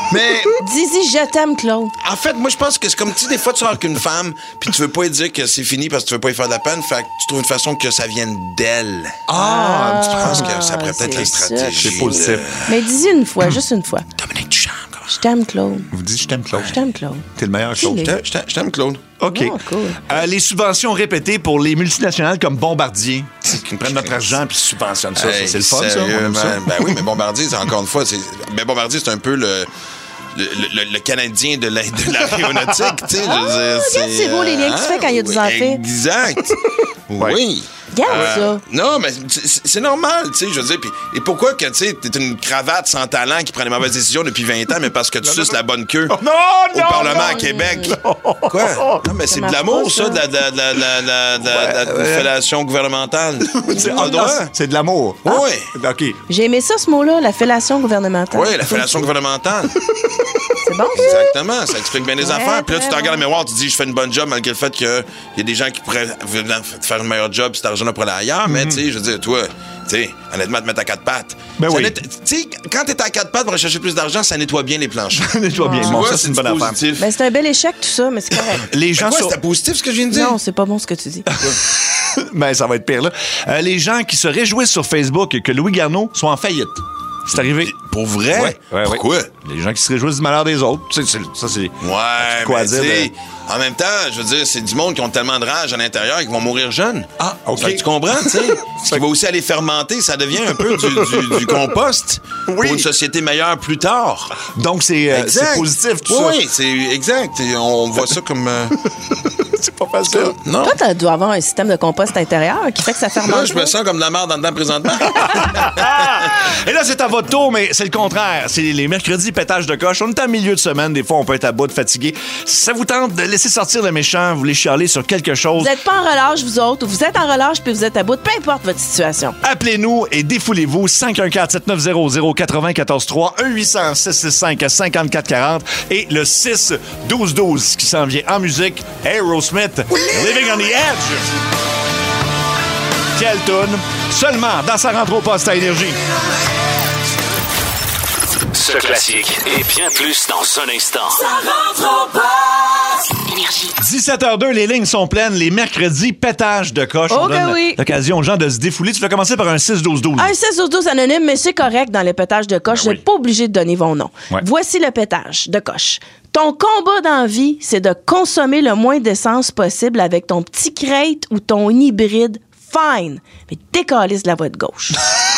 Mais. Dis-y, je t'aime, Claude. En fait, moi, je pense que c'est comme, tu sais, des fois, tu sors avec une femme, puis tu veux pas lui dire que c'est fini parce que tu veux pas lui faire de la peine, fait que tu trouves une façon que ça vienne d'elle. Ah, je pense que ça pourrait peut-être c'est la stratégie. C'est positif. Mais dis-y une fois, juste une fois. Dominique Duchamp. Je t'aime, Claude. Vous dites je t'aime, Claude. Je t'aime, Claude. T'es le meilleur, Claude. Je t'aime- je t'aime- je t'aime, Claude. OK. Oh, cool. Euh, les subventions répétées pour les multinationales comme Bombardier, qui prennent notre argent puis subventionnent ça. Hey, ça, c'est le fun, ça. sérieux, on aime ça. man. Ben oui, mais Bombardier, c'est encore une fois, c'est. Ben Bombardier, c'est un peu le. Le, le- le Canadien de la- de l'aéronautique, tu sais. Ah, regarde, c'est beau, les liens que tu fais quand il y a du enfer. Exact. Oui. Regarde Euh, ça. Non, mais c'est c'est normal, tu sais, je veux dire. Puis, et pourquoi que, tu sais, t'es une cravate sans talent qui prend les mauvaises décisions depuis vingt ans, mais parce que tu suces la bonne queue non, au non, Parlement non. à Québec? Quoi? Non, mais c'est de marche l'amour, pas, ça, ça. de la, de la, de la, de la, de la, de la- de la ouais. fellation gouvernementale. C'est Pas le droit. c'est de l'amour. Oui. OK. J'ai aimé ça, ce mot-là, la fellation gouvernementale. Oui, la fellation gouvernementale. C'est bon, ça? Exactement, ça explique bien des Ouais, affaires. Puis là, tu te très regardes bon. le miroir, tu te dis, je fais une bonne job, malgré le fait qu'il y a des gens qui pourraient faire une meilleure job, cet argent-là pour aller ailleurs. Mais, tu sais, je veux dire, toi, tu sais, honnêtement, te mettre à quatre pattes. Ben Ça oui. net- Tu sais, quand t'es à quatre pattes pour aller chercher plus d'argent, ça nettoie bien les planchers. Ça nettoie bien. Tu Bon, vois, ça, c'est une bonne affaire. positif. Ben, c'est un bel échec, tout ça, mais c'est correct. Les gens Quoi, sur- c'était positif, ce que je viens de dire? Non, c'est pas bon ce que tu dis. Ben, ça va être pire, là. Euh, les gens qui se réjouissent sur Facebook que Louis Garneau soit en faillite. C'est arrivé. Pour vrai? Ouais, ouais, Pourquoi? ouais. Les gens qui se réjouissent du malheur des autres. Tu sais, c'est- ça, c'est. Ouais, quoi mais dire, tu sais, de- en même temps, je veux dire, c'est du monde qui ont tellement de rage à l'intérieur qu'ils vont mourir jeunes. Ah, OK. Fait que tu comprends, tu sais? Ce qui va aussi aller fermenter, ça devient un peu du, du- du compost Oui. pour une société meilleure plus tard. Donc, c'est euh, Exact. c'est positif, tout oui, ça. Oui, c'est exact. Et on voit ça comme... euh, C'est pas facile. Non? Toi, tu dois avoir un système de compost intérieur qui fait que ça fermente. Moi, je me sens comme de la merde en dedans présentement. Et là, c'est à votre tour, mais c'est le contraire. C'est les mercredis pétage de coche. On est en milieu de semaine. Des fois, on peut être à bout de fatigué. Si ça vous tente de laisser sortir le méchant, vous voulez chialer sur quelque chose, Vous n'êtes pas en relâche, vous autres, ou vous êtes en relâche puis vous êtes à bout, peu importe votre situation. appelez-nous et défoulez-vous. cinq un quatre, sept neuf zéro, zéro quatre zéro un quatre trois, un huit cents, six six cinq, cinq quatre quatre zéro et le six douze douze qui s'en vient en musique. Aerosmith, Living on the Edge. Quelle toune. Seulement dans sa rentre au poste à Énergie. Ce classique et bien plus dans un instant. Ça rentre au poste. Énergie. dix-sept heures deux, les lignes sont pleines. Les mercredis, pétage de coche. Oh On que donne oui. l'occasion aux gens de se défouler. Tu vas commencer par un six douze douze. Un six douze douze anonyme, mais c'est correct dans le pétage de coche. Vous n'êtes pas obligé de donner vos noms. Ouais. Voici le pétage de coche. Ton combat dans la vie, c'est de consommer le moins d'essence possible avec ton petit crate ou ton hybride fine. Mais décalisse de la voie de gauche.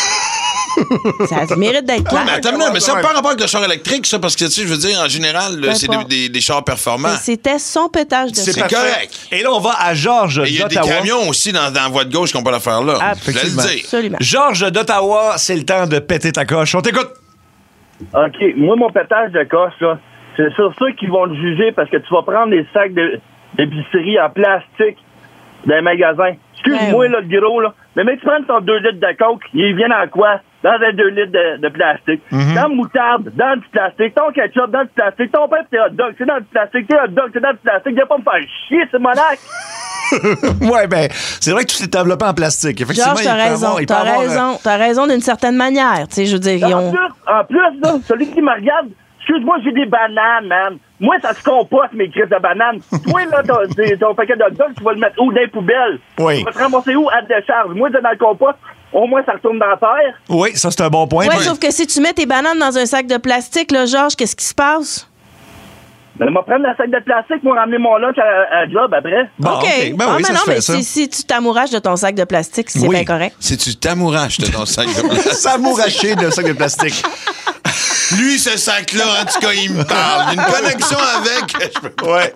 Ça mérite d'être Ouais, clair. mais attends une minute, mais ça n'a pas rapport avec le char électrique, ça, parce que, tu sais, je veux dire, en général, là, Peu c'est des, importe. des- des chars performants. Mais C'était son pétage de C'est coche. correct. Et là, on va à Georges Et il y a des d'Ottawa. camions aussi dans, dans la voie de gauche qui n'ont pas l'affaire là. Je voulais le Effectivement. dire. Absolument. Georges d'Ottawa, c'est le temps de péter ta coche. On t'écoute. OK. Moi, mon pétage de coche, là, c'est sur ceux qui vont te juger parce que tu vas prendre des sacs de- d'épicerie en plastique d'un magasin. Excuse-moi, là, le gros, là. Mais mec, tu prends ton deux litres de coke, ils viennent en quoi? Dans un deux litres de, de plastique. Dans le moutarde, dans du plastique. Ton ketchup, dans du plastique. Ton pain, tes hot dogs, c'est dans du plastique. Tes hot dogs, c'est dans du plastique. Viens pas me faire chier, c'est monac. Ouais, ben, c'est vrai que tout est enveloppé en plastique. Effectivement, Georges, il t'as peut raison. avoir- il peut T'as avoir, euh, raison. T'as raison d'une certaine manière. Tu sais, je veux dire, ils En ont... plus, en plus, là, celui qui me regarde, excuse-moi, j'ai des bananes, man. Moi, ça se composte, mes crises de bananes. Toi, là, ton, t'es- ton paquet de hot dogs, tu vas le mettre où? Dans les poubelles. Oui. Tu vas te ramasser où? À la décharge. Moi, c'est dans le compost. Au moins, ça retourne dans la terre. Oui, ça, c'est un bon point. Ouais, Puis- sauf que si tu mets tes bananes dans un sac de plastique, là, Georges, qu'est-ce qui se passe? Ben, moi, prendre la sac de plastique, moi, ramener mon lunch à, à job après. Bon, OK. OK. Ben ah, oui, mais ça non, se mais fait, ça. si, si tu t'amourages de ton sac de plastique, c'est Oui. bien correct. Si tu t'amouraches de ton sac de plastique. S'amouracher d'un sac de plastique. Lui, ce sac-là, en tout cas, il me parle. Une connexion avec. Je peux pas Ouais.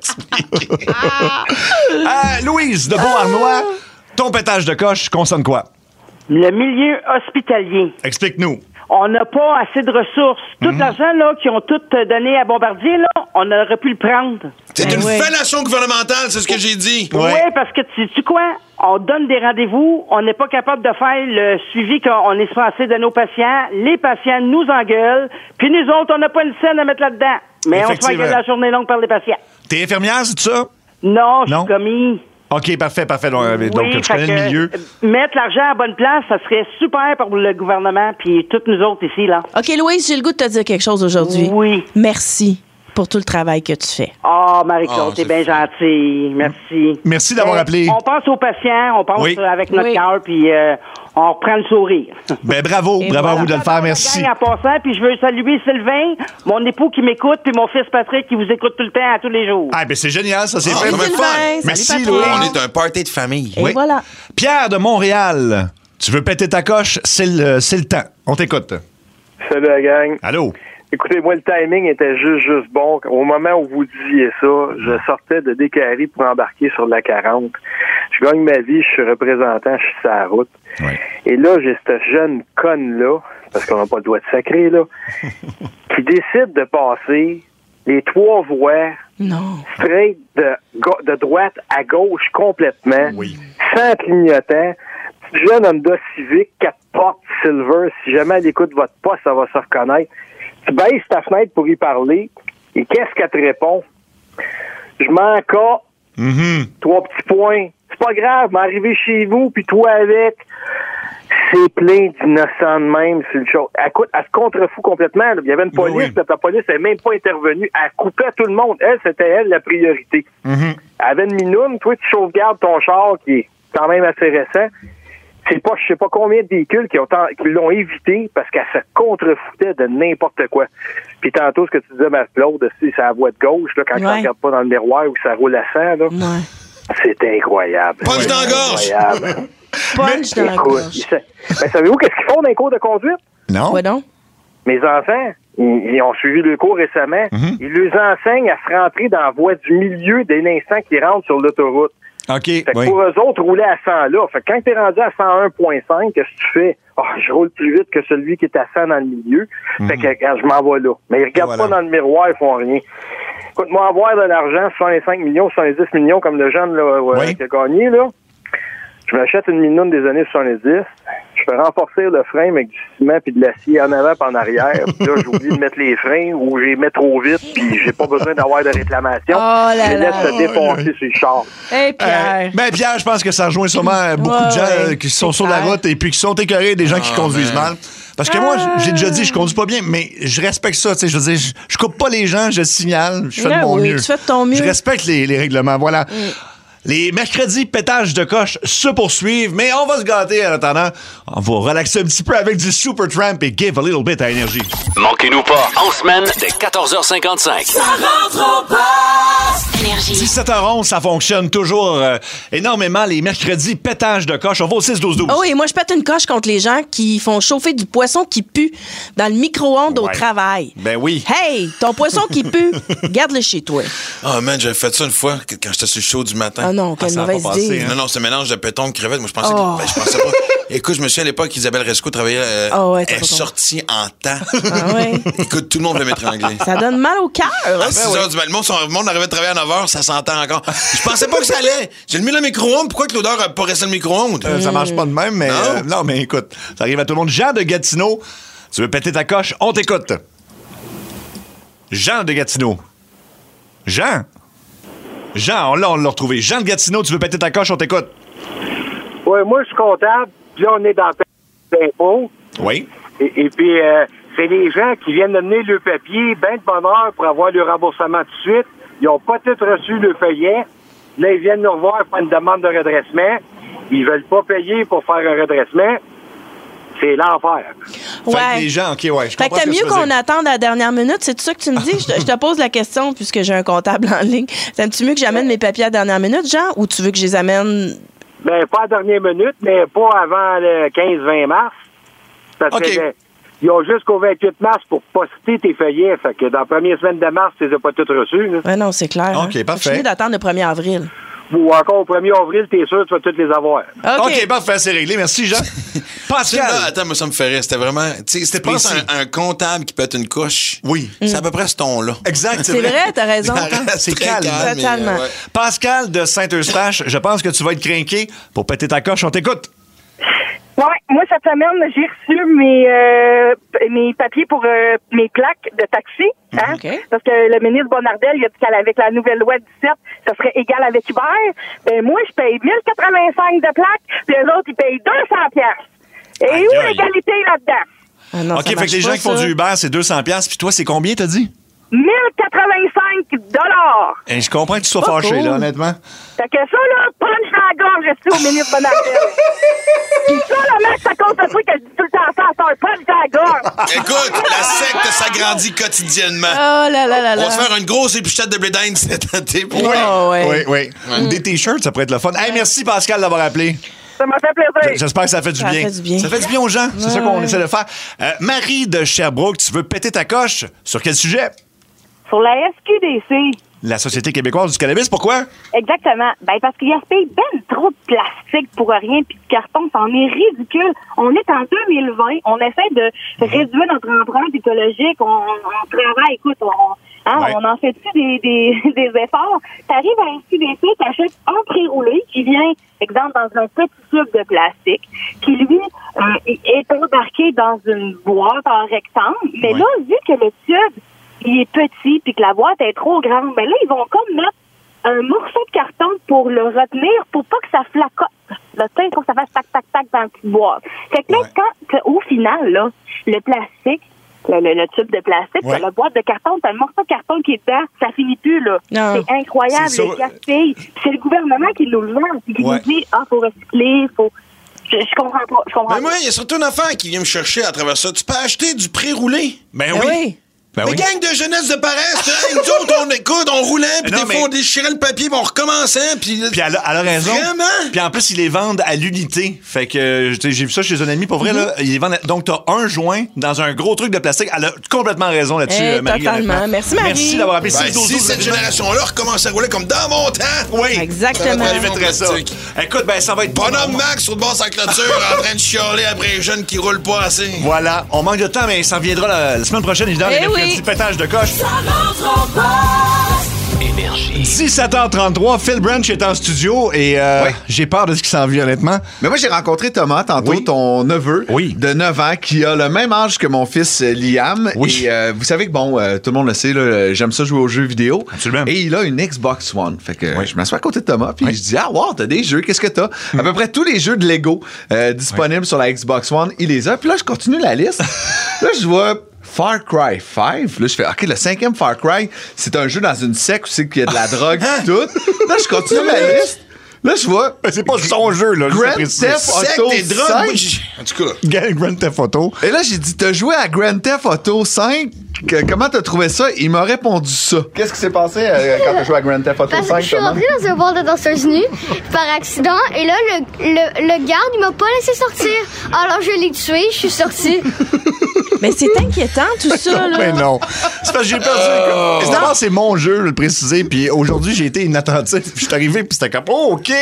Euh, Louise de Beauharnois, ton pétage de coche concerne quoi? Le milieu hospitalier. Explique-nous. On n'a pas assez de ressources. Tout l'argent là qu'ils ont tout donné à Bombardier, là, on aurait pu le prendre. C'est Ben une oui. fellation gouvernementale, c'est ce que j'ai dit. Ouais. Oui, parce que tu sais quoi? On donne des rendez-vous, on n'est pas capable de faire le suivi qu'on est censé de nos patients. Les patients nous engueulent, puis nous autres, on n'a pas une scène à mettre là-dedans. Mais on se fait Effectivement. engueuler la journée longue par les patients. T'es infirmière, c'est tout ça? Non, je Non. suis commis. OK, parfait, parfait. Donc, Oui, donc tu fait connais que, le milieu. euh, Mettre l'argent à bonne place, ça serait super pour le gouvernement puis toutes nous autres ici, là. OK, Louise, j'ai le goût de te dire quelque chose aujourd'hui. Oui. Merci pour tout le travail que tu fais. Ah, Marie-Claude, Oh, t'es c'est bien gentille. Merci. Merci d'avoir Euh, appelé. On pense aux patients, on pense Oui. euh, avec notre Oui. cœur, puis euh, on reprend le sourire. Ben, bravo, Et bravo à voilà. vous de le faire, merci. Gang en passant, puis je veux saluer Sylvain, mon époux qui m'écoute, puis mon fils Patrick qui vous écoute tout le temps, à tous les jours. Ah, ben c'est génial, ça, c'est Ah, fait. comme un Sylvain, fun. salut, Merci, Patrick. Louis. On est un party de famille. Et Oui. voilà. Pierre de Montréal, tu veux péter ta coche, c'est le, c'est le temps. On t'écoute. Salut la gang. Allô? Écoutez, moi, le timing était juste, juste bon. Au moment où vous disiez ça, je sortais de Décarie pour embarquer sur la quarante. Je gagne ma vie, je suis représentant, je suis sur la route. Ouais. Et là, j'ai cette jeune conne-là, parce qu'on n'a pas le droit de sacrer, là, qui décide de passer les trois voies Non. straight de, go- de droite à gauche complètement, Oui. sans clignotant. Petite jeune Honda Civic, quatre portes silver. Si jamais elle écoute votre poste, ça va se reconnaître. Tu baisses ta fenêtre pour y parler, et qu'est-ce qu'elle te répond? Je m'en cas, Mhm. trois petits points. C'est pas grave, m'arriver chez vous, puis toi avec. C'est plein d'innocents de même, c'est une chose. Elle, cou- elle se contrefout complètement. Là. Il y avait une police, Oui, oui. puis la police n'est même pas intervenue. Elle coupait tout le monde. Elle, c'était elle la priorité. Mhm. Elle avait une minoune. Toi, tu sauvegardes ton char, qui est quand même assez récent. C'est pas, je sais pas combien de véhicules qui, ont tant- qui l'ont évité parce qu'elle se contrefoutait de n'importe quoi. Puis tantôt, ce que tu disais, Marc-Claude, c'est la voie de gauche, là, quand tu Ouais. regardes pas dans le miroir ou que ça roule à cent, là. Ouais. C'est incroyable. Punch dans la gorge. Incroyable. Punch dans la Écoute, gorge. il sait- ben, savez-vous qu'est-ce qu'ils font dans les cours de conduite? Non? Ouais, donc. Mes enfants, ils, ils ont suivi le cours récemment. Mhm. Ils leur enseignent à se rentrer dans la voie du milieu dès l'instant qu'ils rentrent sur l'autoroute. OK, Fait que oui. pour eux autres, rouler à cent là. Fait que quand t'es rendu à cent un virgule cinq, qu'est-ce que tu fais? Ah, je roule plus vite que celui qui est à cent dans le milieu. Fait que quand je m'en vais là. Mais ils regardent Voilà. pas dans le miroir, ils font rien. Écoute-moi, avoir de l'argent, soixante-cinq millions, soixante-dix millions, comme le jeune là, euh, Oui. qui a gagné, là. Je m'achète une minoune des années soixante-dix. Je fais renforcer le frein avec du ciment puis de l'acier en avant et en arrière. Puis là, j'oublie de mettre les freins ou je les mets trop vite puis j'ai pas besoin d'avoir de réclamation. Oh là je les laisse là. se défoncer sur le char. Hey, Pierre. Euh, ben Pierre, je pense que ça rejoint sûrement euh, beaucoup Ouais, de gens ouais, euh, qui sont c'est sur la clair. route et puis qui sont écœurés des gens qui Ah, conduisent man. mal. Parce que moi, j'ai déjà dit, je conduis pas bien, mais je respecte ça. Tu sais, je veux dire, je, je coupe pas les gens, je signale, je fais Ouais, de mon oui, mieux. tu fais de ton mieux. Je respecte les, les règlements. Voilà. Les mercredis pétage de coche se poursuivent, mais on va se gâter en attendant. On va relaxer un petit peu avec du Supertramp et Give a Little Bit à Énergie. Manquez-nous pas en semaine dès quatorze heures cinquante-cinq. Ça rentre au poste. Énergie. dix-sept heures onze, ça fonctionne toujours euh, énormément. Les mercredis pétage de coche. On va au six douze douze. Oh oui, moi, je pète une coche contre les gens qui font chauffer du poisson qui pue dans le micro-ondes au Ouais. travail. Ben oui. Hey, ton poisson qui pue, garde-le chez toi. Ah, man, j'avais fait ça une fois que- quand j'étais sur le show du matin. Ah non, quelle ça a mauvaise pas passé, idée. hein. Non, non, c'est un mélange de péton de crevettes. Moi, je pensais Oh. que. Ben, je pensais pas. Écoute, je me souviens à l'époque qu'Isabelle Resco travaillait. Euh, Ah ouais, t'as elle est pas compris. sortie en temps. Ah ouais. Écoute, tout le monde veut m'étrangler. Ça donne mal au cœur. À six heures du matin, le monde, son- le monde arrivait de travailler à neuf heures, ça s'entend encore. Je pensais pas que ça allait. J'ai mis le micro-ondes. Pourquoi que l'odeur a pas resté le micro-ondes? Euh, Ça marche pas de même, mais Non. euh, non, mais écoute, ça arrive à tout le monde. Jean de Gatineau, tu veux péter ta coche? On t'écoute. Jean de Gatineau. Jean? Jean, on l'a, on l'a retrouvé. Jean de Gatineau, tu veux péter ta coche? On t'écoute. Oui, moi, je suis comptable. Puis là, on est dans le paie d'impôts. Oui. Et, et puis, euh, c'est les gens qui viennent donner le papier, ben de bonne heure pour avoir le remboursement tout de suite. Ils n'ont pas tout reçu le feuillet. Là, ils viennent nous revoir pour une demande de redressement. Ils veulent pas payer pour faire un redressement. C'est l'enfer. Fait que les gens, OK, ouais, je Fait que comprends t'as ce que mieux tu veux qu'on dire. attende à la dernière minute, c'est tout ça que tu me dis? Je te, je te pose la question puisque j'ai un comptable en ligne. T'aimes-tu mieux que j'amène mes papiers à la dernière minute, Jean, ou tu veux que je les amène? Ben, pas à la dernière minute, mais pas avant le quinze vingt mars. Parce OK. que euh, ils ont jusqu'au vingt-huit mars pour poster tes feuillets. Fait que dans la première semaine de mars, tu les as pas toutes reçus. Là. Ouais, non, c'est clair. OK, hein. parfait. Je suis mieux d'attendre le premier avril. Ou encore au premier avril, t'es sûr que tu vas toutes les avoir. OK. OK, parfait, c'est réglé. Merci, Jean. Pascal. Là, attends, moi, ça me fait rire. C'était vraiment. Tu sais, c'était pas précis. un, un comptable qui pète une couche. Oui. C'est à peu près ce ton-là. Exact, c'est C'est vrai. vrai, t'as raison. Ça hein. reste C'est très calme. calme, mais, Totalement. euh, ouais. Pascal de Saint-Eustache, je pense que tu vas être craqué pour péter ta coche. On t'écoute. Ouais, moi, cette semaine, j'ai reçu mes, euh, mes papiers pour euh, mes plaques de taxi. Hein? Okay. Parce que le ministre Bonnardel, il a dit qu'avec la nouvelle loi dix-sept, ça serait égal avec Uber. Ben, moi, je paye mille quatre-vingt-cinq de plaques, puis les autres, ils payent deux cents piastres. Et aïe, où aïe. L'égalité là-dedans? Ah non, OK, fait que les gens qui font ça. Du Uber, c'est deux cents piastres, puis toi, c'est combien, t'as dit? mille quatre-vingt-cinq dollars. Et je comprends que tu sois fâché, cool. Là, honnêtement. Fait que ça, là, punch dans la gorge, je suis au ministre Bonnardel. Puis ça, là, mec, ça compte un truc que je dis tout le temps ça, c'est un punch dans la gorge. Écoute, la secte s'agrandit quotidiennement. Oh là là là là. On va se faire une grosse épluchette de blé d'Inde cet été. Oui, oh, ouais. oui, oui. Ouais. Des t-shirts, ça pourrait être le fun. Hey, merci, Pascal, d'avoir appelé. Ça m'a fait plaisir. J'espère que ça fait du ça bien. Fait du bien. Ça fait du bien aux gens. C'est ouais. ça qu'on essaie de faire. Euh, Marie de Sherbrooke, tu veux péter ta coche? Sur quel sujet? Sur la S Q D C. La Société québécoise du cannabis, pourquoi? Exactement. Ben parce qu'il gaspille ben trop de plastique pour rien puis de carton, ça en est ridicule. On est en deux mille vingt, on essaie de mmh. réduire notre empreinte écologique, on, on travaille, écoute, on, hein, ouais. on en fait des, des, des efforts. T'arrives à la S Q D C, t'achètes un pré-roulé qui vient, exemple, dans un petit tube de plastique, qui lui euh, est embarqué dans une boîte en rectangle, mais ouais. là, vu que le tube il est petit puis que la boîte est trop grande, ben là, ils vont comme mettre un morceau de carton pour le retenir pour pas que ça flacote. Là, tu sais, il faut que ça fasse tac-tac-tac dans la petite boîte. Fait que là, ouais. quand, que, au final, là, le plastique, le, le, le tube de plastique, ouais. la boîte de carton, t'as le morceau de carton qui est dedans, ça finit plus, là. Non. C'est incroyable, c'est les gaspilles. C'est le gouvernement qui nous le vend, qui ouais. nous dit, ah, faut recycler, faut... Je, je comprends pas, je comprends Mais pas. moi, il y a surtout une affaire qui vient me chercher à travers ça. Tu peux acheter du pré-roulé. Ben, ben oui. oui. Ben mais oui. Gang de jeunesse de paresse, nous autres, on écoute, on roulait, puis des mais... fois, on déchirait le papier, puis on recommençait, puis... Puis elle, elle a raison. Vraiment? Puis en plus, ils les vendent à l'unité. Fait que j'ai vu ça chez un ami, pour vrai, mm-hmm. là, ils les vendent... Donc, t'as un joint dans un gros truc de plastique. Elle a complètement raison là-dessus, hey, Marie. Totalement. Merci, Marie. Merci d'avoir appelé. Ben, si cette génération-là recommence à rouler comme dans mon temps... Oui. Exactement. Ça éviterait ça. Écoute, ben, ça va être... Bonhomme Max sur le bord de sa clôture, en train de chialer après les jeunes qui roulent pas assez. Voilà. On manque de temps, mais ça reviendra la, la semaine prochaine, évidemment, hey avec oui. le petit pétage de coche. Ça rentre en poste. Énergie. dix-sept heures trente-trois, Phil Branch est en studio et euh, oui. j'ai peur de ce qui s'en vient, honnêtement. Mais moi, j'ai rencontré Thomas tantôt, oui. ton neveu oui. de neuf ans, qui a le même âge que mon fils Liam. Oui. Et euh, vous savez que, bon, euh, tout le monde le sait, là, j'aime ça jouer aux jeux vidéo. Absolument. Et il a une Xbox One. Fait que oui. je m'assois à côté de Thomas, puis oui. je dis, ah, wow, t'as des jeux, qu'est-ce que t'as? Mm. À peu près tous les jeux de Lego euh, disponibles oui. sur la Xbox One, il les a. Puis là, je continue la liste. Là, je vois... Far Cry cinq. Là, je fais, OK, le cinquième Far Cry, c'est un jeu dans une secte où c'est qu'il y a de la drogue et tout. Là, je continue ma liste. Là, je vois. C'est pas son jeu, là. Grand Theft Auto cinq. En tout cas. Grand Theft Auto. Et là, j'ai dit, t'as joué à Grand Theft Auto cinq? Que, comment t'as trouvé ça? Il m'a répondu ça. Qu'est-ce qui s'est passé euh, quand t'as joué à Grand Theft Auto Parce cinq? Que je suis rentrée dans un bar de danseuses nues par accident et là, le, le, le garde, il m'a pas laissé sortir. Alors, je l'ai tué, je suis sortie. Mais c'est inquiétant, tout ça, là. Mais non. C'est parce que j'ai perdu. Oh. D'abord, c'est mon jeu, je le préciser. Puis aujourd'hui, j'ai été inattentif. Je suis arrivé, puis c'était comme, oh, OK.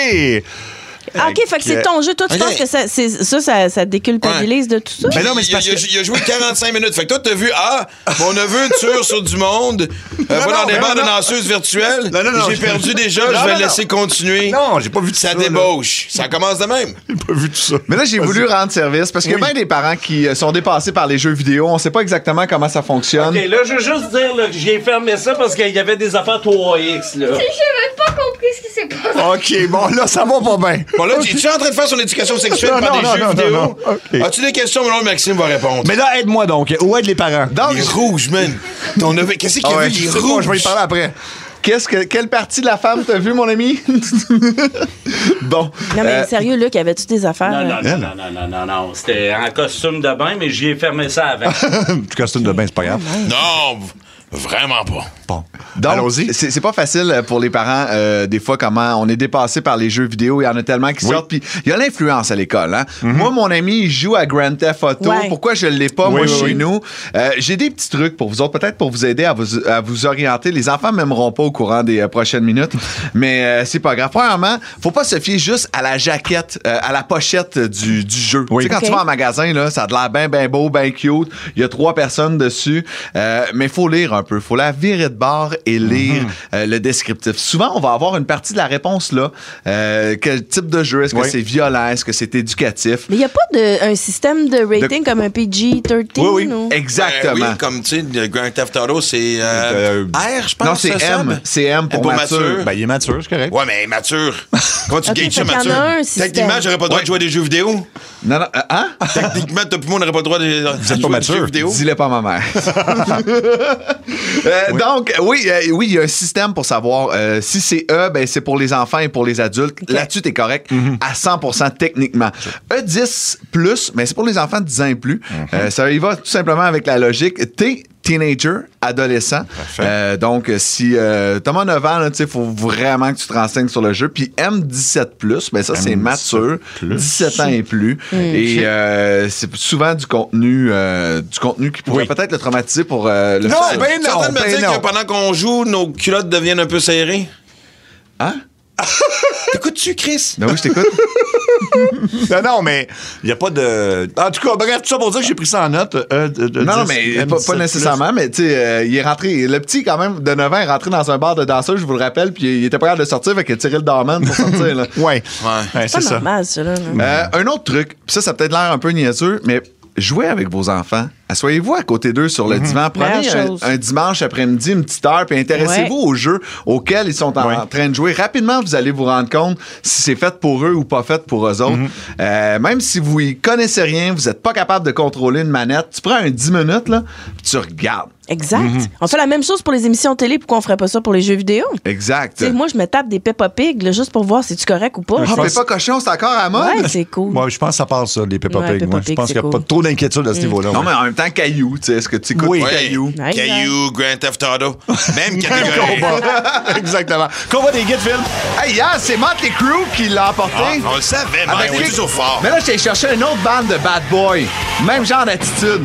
Ah, OK, fait que c'est ton jeu. Toi, tu okay. penses que ça, c'est, ça, ça, ça déculpabilise ouais. de tout ça? Mais non, mais c'est parce il, a, que... il a joué quarante-cinq minutes. Fait que toi, t'as vu, ah, mon neveu tire sur du monde, euh, va dans des bandes de danseuses virtuelles. Non, non, non, j'ai je... perdu déjà, non, je vais non, laisser non. continuer. Non, j'ai pas vu tout ça. Ça débauche. Là. Ça commence de même. J'ai pas vu tout ça. Mais là, j'ai Vas-y. voulu rendre service parce qu'il oui. y a bien des parents qui sont dépassés par les jeux vidéo. On sait pas exactement comment ça fonctionne. OK, là, je veux juste dire là, que j'ai fermé ça parce qu'il y avait des affaires trois X, là. J'ai même pas compris ce qui s'est passé. OK, bon, là, ça va pas bien. Bon, là, tu es en train de faire son éducation sexuelle non, par non, des non, jeux non, vidéo? Non, non. Okay. As-tu des questions? Mais non, Maxime va répondre. Mais là, aide-moi donc. Où aide les parents? Donc, il est rouge, man. Ton neveu, qu'est-ce qu'il ah a ouais, vu? Il est rouge. rouge. Pas, je vais y parler après. Qu'est-ce que, quelle partie de la femme t'as vu, mon ami? Bon. Non, mais euh... sérieux, Luc, avais-tu des affaires? Non, non, non, non, non, non, non, non. C'était en costume de bain, mais j'y ai fermé ça avant. Costume de bain, c'est pas grave. Non, vraiment pas. Bon. Donc, allons-y. C'est, c'est pas facile pour les parents, euh, des fois, comment on est dépassé par les jeux vidéo. Il y en a tellement qui oui. sortent. Puis il y a l'influence à l'école. Hein? Mm-hmm. Moi, mon ami, il joue à Grand Theft Auto. Ouais. Pourquoi je l'ai pas, oui, moi, oui, chez oui. nous? Euh, j'ai des petits trucs pour vous autres, peut-être pour vous aider à vous, à vous orienter. Les enfants m'aimeront pas au courant des euh, prochaines minutes, mais euh, c'est pas grave. Premièrement, faut pas se fier juste à la jaquette, euh, à la pochette du, du jeu. Oui. Tu sais, quand okay. tu vas en magasin, là, ça a de l'air bien, bien beau, bien cute. Il y a trois personnes dessus. Euh, mais il faut lire un peu. Faut la virer de bord et lire mm-hmm. euh, le descriptif. Souvent, on va avoir une partie de la réponse là. Euh, quel type de jeu? Est-ce que oui. c'est violent? Est-ce que c'est éducatif? Mais il n'y a pas de, un système de rating de... comme un P G treize? Oui, oui. Ou? Exactement. Ben, oui, comme tu sais, le Grand Theft Auto, c'est euh, R, je pense. Non, c'est ça, M. C'est M pour, pour mature. mature. Ben, il est mature, c'est correct. Ouais, mais mature. Comment tu okay, gages ça, mature? Techniquement, j'aurais pas le droit ouais. de jouer à des jeux vidéo. Non, non, euh, hein? Techniquement, toi, puis moi, on n'aurait pas le droit de, de jouer pas à des jeux vidéo. Dis-le pas à ma mère. euh, oui. Donc, oui, euh, oui, il y a un système pour savoir euh, si c'est E, ben, c'est pour les enfants et pour les adultes. Okay. Là-dessus, t'es correct mm-hmm. à cent pour cent techniquement. E dix plus, ben, c'est pour les enfants de dix ans et plus. Mm-hmm. Euh, ça y va tout simplement avec la logique. T, teenager, adolescent. Euh, donc, si euh, t'as neuf ans, il faut vraiment que tu te renseignes sur le jeu. Puis M dix-sept plus, ben ça, M dix-sept c'est mature, plus. dix-sept ans et plus. Mm. Et euh, c'est souvent du contenu euh, du contenu qui pourrait oui. peut-être le traumatiser pour euh, le Non, faire. ben non, ben me dire que pendant qu'on joue, nos culottes deviennent un peu serrées. Hein? T'écoutes-tu, Chris? Ben oui, je t'écoute. non, non, mais il n'y a pas de... En tout cas, bref, tout ça pour dire que j'ai pris ça en note. Euh, de, de non, dix, mais pas, pas nécessairement, mais tu sais, euh, il est rentré... Le petit, quand même, de neuf ans, est rentré dans un bar de danseurs, je vous le rappelle, puis il était pas capable de sortir, fait qu'il a tiré le doorman pour sortir, là. ouais. ouais. ouais c'est ça. Normal, ça, là. Euh, un autre truc, pis ça, ça a peut-être l'air un peu niaiseux, mais jouez avec vos enfants. Asseyez-vous à côté d'eux sur le mm-hmm. divan. Prenez un, un dimanche après-midi, une petite heure, puis intéressez-vous ouais. aux jeux auxquels ils sont en, ouais. en train de jouer. Rapidement, vous allez vous rendre compte si c'est fait pour eux ou pas fait pour eux autres. Mm-hmm. Euh, même si vous y connaissez rien, vous n'êtes pas capable de contrôler une manette, tu prends un dix minutes, là, puis tu regardes. Exact. Mm-hmm. On fait la même chose pour les émissions télé. Pourquoi on ferait pas ça pour les jeux vidéo? Exact. T'sais, moi, je me tape des Peppa Pig là, juste pour voir si tu correct ou pas. Ah, pense... Peppa Cochon, c'est encore à la mode? Ouais, c'est cool. Moi, je pense que ça passe, ça, les Peppa ouais, Pig. Peppa Moi, Pig je pense qu'il n'y a cool. pas trop d'inquiétude à ce mm. niveau-là. Non, mais en même temps, Caillou, tu sais, est-ce que tu écoutes oui. Caillou? Ouais. Caillou, Grand Theft Auto. Même catégorie. Exactement. Combat des guides, Phil. Hey, hier, c'est Motley Crue qui l'a emporté. Ah, on le savait, mais on est toujours fort. Mais là, j'ai cherché une autre bande de bad boy. Même genre d'attitude.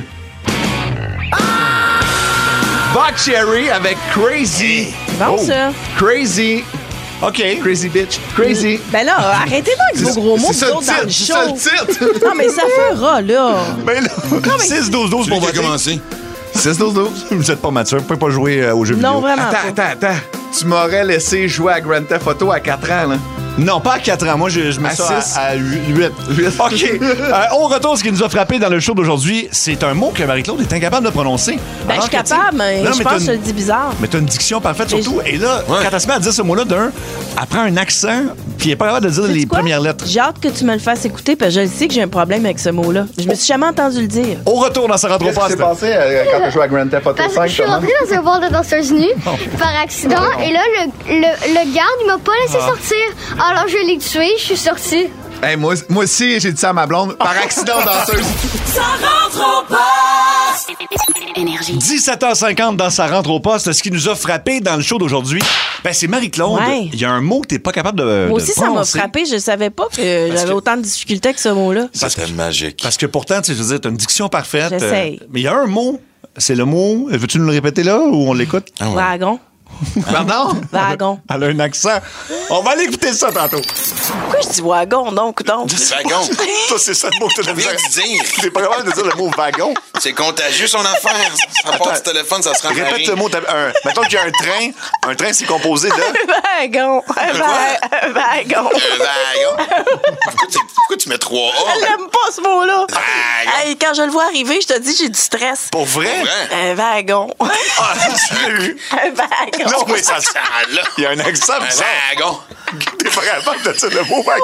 Buck Cherry avec Crazy. Bon, oh. ça. Crazy. OK. Crazy bitch. Crazy. Ben là, arrêtez donc avec vos gros mots c'est vous autres dans le show. C'est ça le titre. Non, mais ça fera, là. Ben là, six douze douze pour voter. commencer. six douze douze. Vous êtes pas mature. Vous pouvez pas jouer euh, aux jeux non, vidéo. Non, vraiment Attends, pas. attends, attends. Tu m'aurais laissé jouer à Grand Theft Auto à quatre ans, là. Non, pas à quatre ans. Moi, je, je mets à ça six. à, à huit. OK. euh, on retourne ce qui nous a frappé dans le show d'aujourd'hui. C'est un mot que Marie-Claude est incapable de prononcer. Ben, je suis capable, mais non, je mais pense que je le dis bizarre. Mais t'as une diction parfaite, mais surtout. je... Et là, ouais. quand elle se met à dire ce mot-là, d'un, elle prend un accent, puis elle est pas capable de dire les quoi? premières lettres. J'ai hâte que tu me le fasses écouter, parce que je sais que j'ai un problème avec ce mot-là. Je me suis jamais entendu le dire. Au retour dans sa rentre au poste. Qu'est-ce qui s'est passé euh, quand tu joué à Grand Theft Auto cinq? Je suis rentrée dans un bar de danseuses nues par accident, oh. et là, le, le, le garde, il m'a pas laissé ah. sortir. Alors, je l'ai tué, je suis sortie. Hey, moi, moi aussi, j'ai dit ça à ma blonde, par accident danseuse. Ça rentre au poste! Énergie. dix-sept heures cinquante dans sa rentre au poste. Ce qui nous a frappé dans le show d'aujourd'hui, ben, c'est Marie-Claude. Ouais. Il y a un mot que t'es pas capable de. Moi aussi, de ça m'a frappé. Je savais pas que j'avais que... autant de difficultés que ce mot-là. C'était magique. Parce que pourtant, tu sais, je veux dire, t'as une diction parfaite. J'essaye. Euh, mais il y a un mot. C'est le mot. Veux-tu nous le répéter là ou on l'écoute? Ah ouais. Wagon. Pardon? Wagon. Elle a un accent. On va aller écouter ça tantôt. Pourquoi je dis wagon, donc, donc? Wagon. Toi, c'est ça le mot que tu as dire. T'es pas capable de dire le mot wagon. C'est contagieux, son affaire. Ça part du téléphone, ça se rend Répète ce mot. Un, mettons qu'il y a un train. Un train, c'est composé de... Un wagon. Un, va- un wagon. Un wagon. Pourquoi, tu, pourquoi tu mets trois A? Elle n'aime pas ce mot-là. Wagon. Hey, quand je le vois arriver, je te dis, j'ai du stress. Pour vrai? Pour vrai? Un wagon. Ah, tu l'as eu. Un wagon. Non, mais ça sent là. Il y a un accent bizarre. Un wagon. T'es pas capable de dire le mot wagon.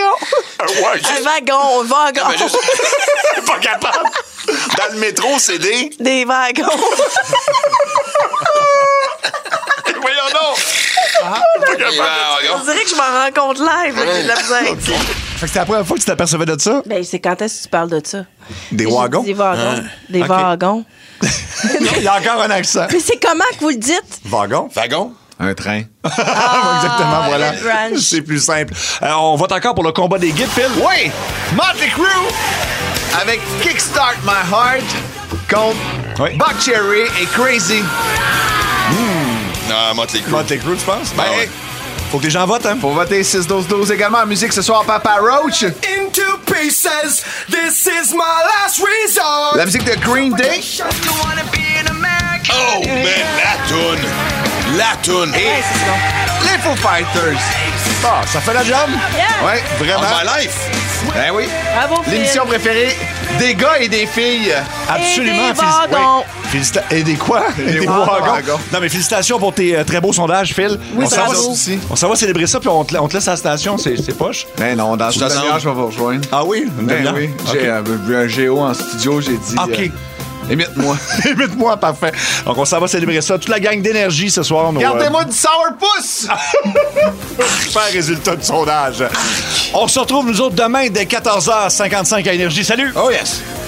Un wagon. Un wagon. Un wagon. Un wagon. Non, mais juste... T'es pas capable. Dans le métro, c'est des... Des wagons. Voyons donc. Ah, pas capable. On dirait que je m'en rends compte live. Ouais. J'ai de la misère. Okay. Fait que c'était la première fois que tu t'apercevais de ça? Ben, c'est quand est-ce que tu parles de ça? Des wagons? Des wagons. Ah. Des okay. wagons. Il y a encore un accent. Mais c'est comment que vous le dites? Wagon. Wagon? Un train. Ah, exactement, voilà. C'est plus simple. Euh, on vote encore pour le combat des guides, Phil. Oui! Motley Crue avec Kickstart My Heart contre oui. Buck Cherry et Crazy. Mmh. Non, Motley Crue. Motley Crue, tu penses? Ben, ah ouais. Faut que les gens votent, hein? Faut voter six douze douze également en musique ce soir, Papa Roach. Into pieces, this is my last resort. La musique de Green Day. Oh, man, la toune! La toune! Et les Foo Fighters. Ah, ça fait la job? Yeah. Ouais, vraiment. On my life! Ben oui. Bravo, Phil. L'émission préférée des gars et des filles. Absolument. Et des wagons. Oui. Félicita- et des quoi? Et des wagons. Non, mais félicitations pour tes euh, très beaux sondages, Phil. Oui, on s'en va, bravo. on s'en va célébrer ça, puis on te, on te laisse à la station. C'est, c'est poche. Ben non, dans une t'attends. demi-heure, je vais vous rejoindre. Ah oui? Une Ben demi-heure? oui. OK. J'ai euh, vu un géo en studio, j'ai dit. OK. euh, Imite-moi. Imite-moi, parfait. Donc, on s'en va célébrer ça. Toute la gang d'énergie ce soir. nos, Gardez-moi du sourpuss! euh, Super résultat de sondage. On se retrouve, nous autres, demain dès quatorze heures cinquante-cinq à Énergie. Salut! Oh yes!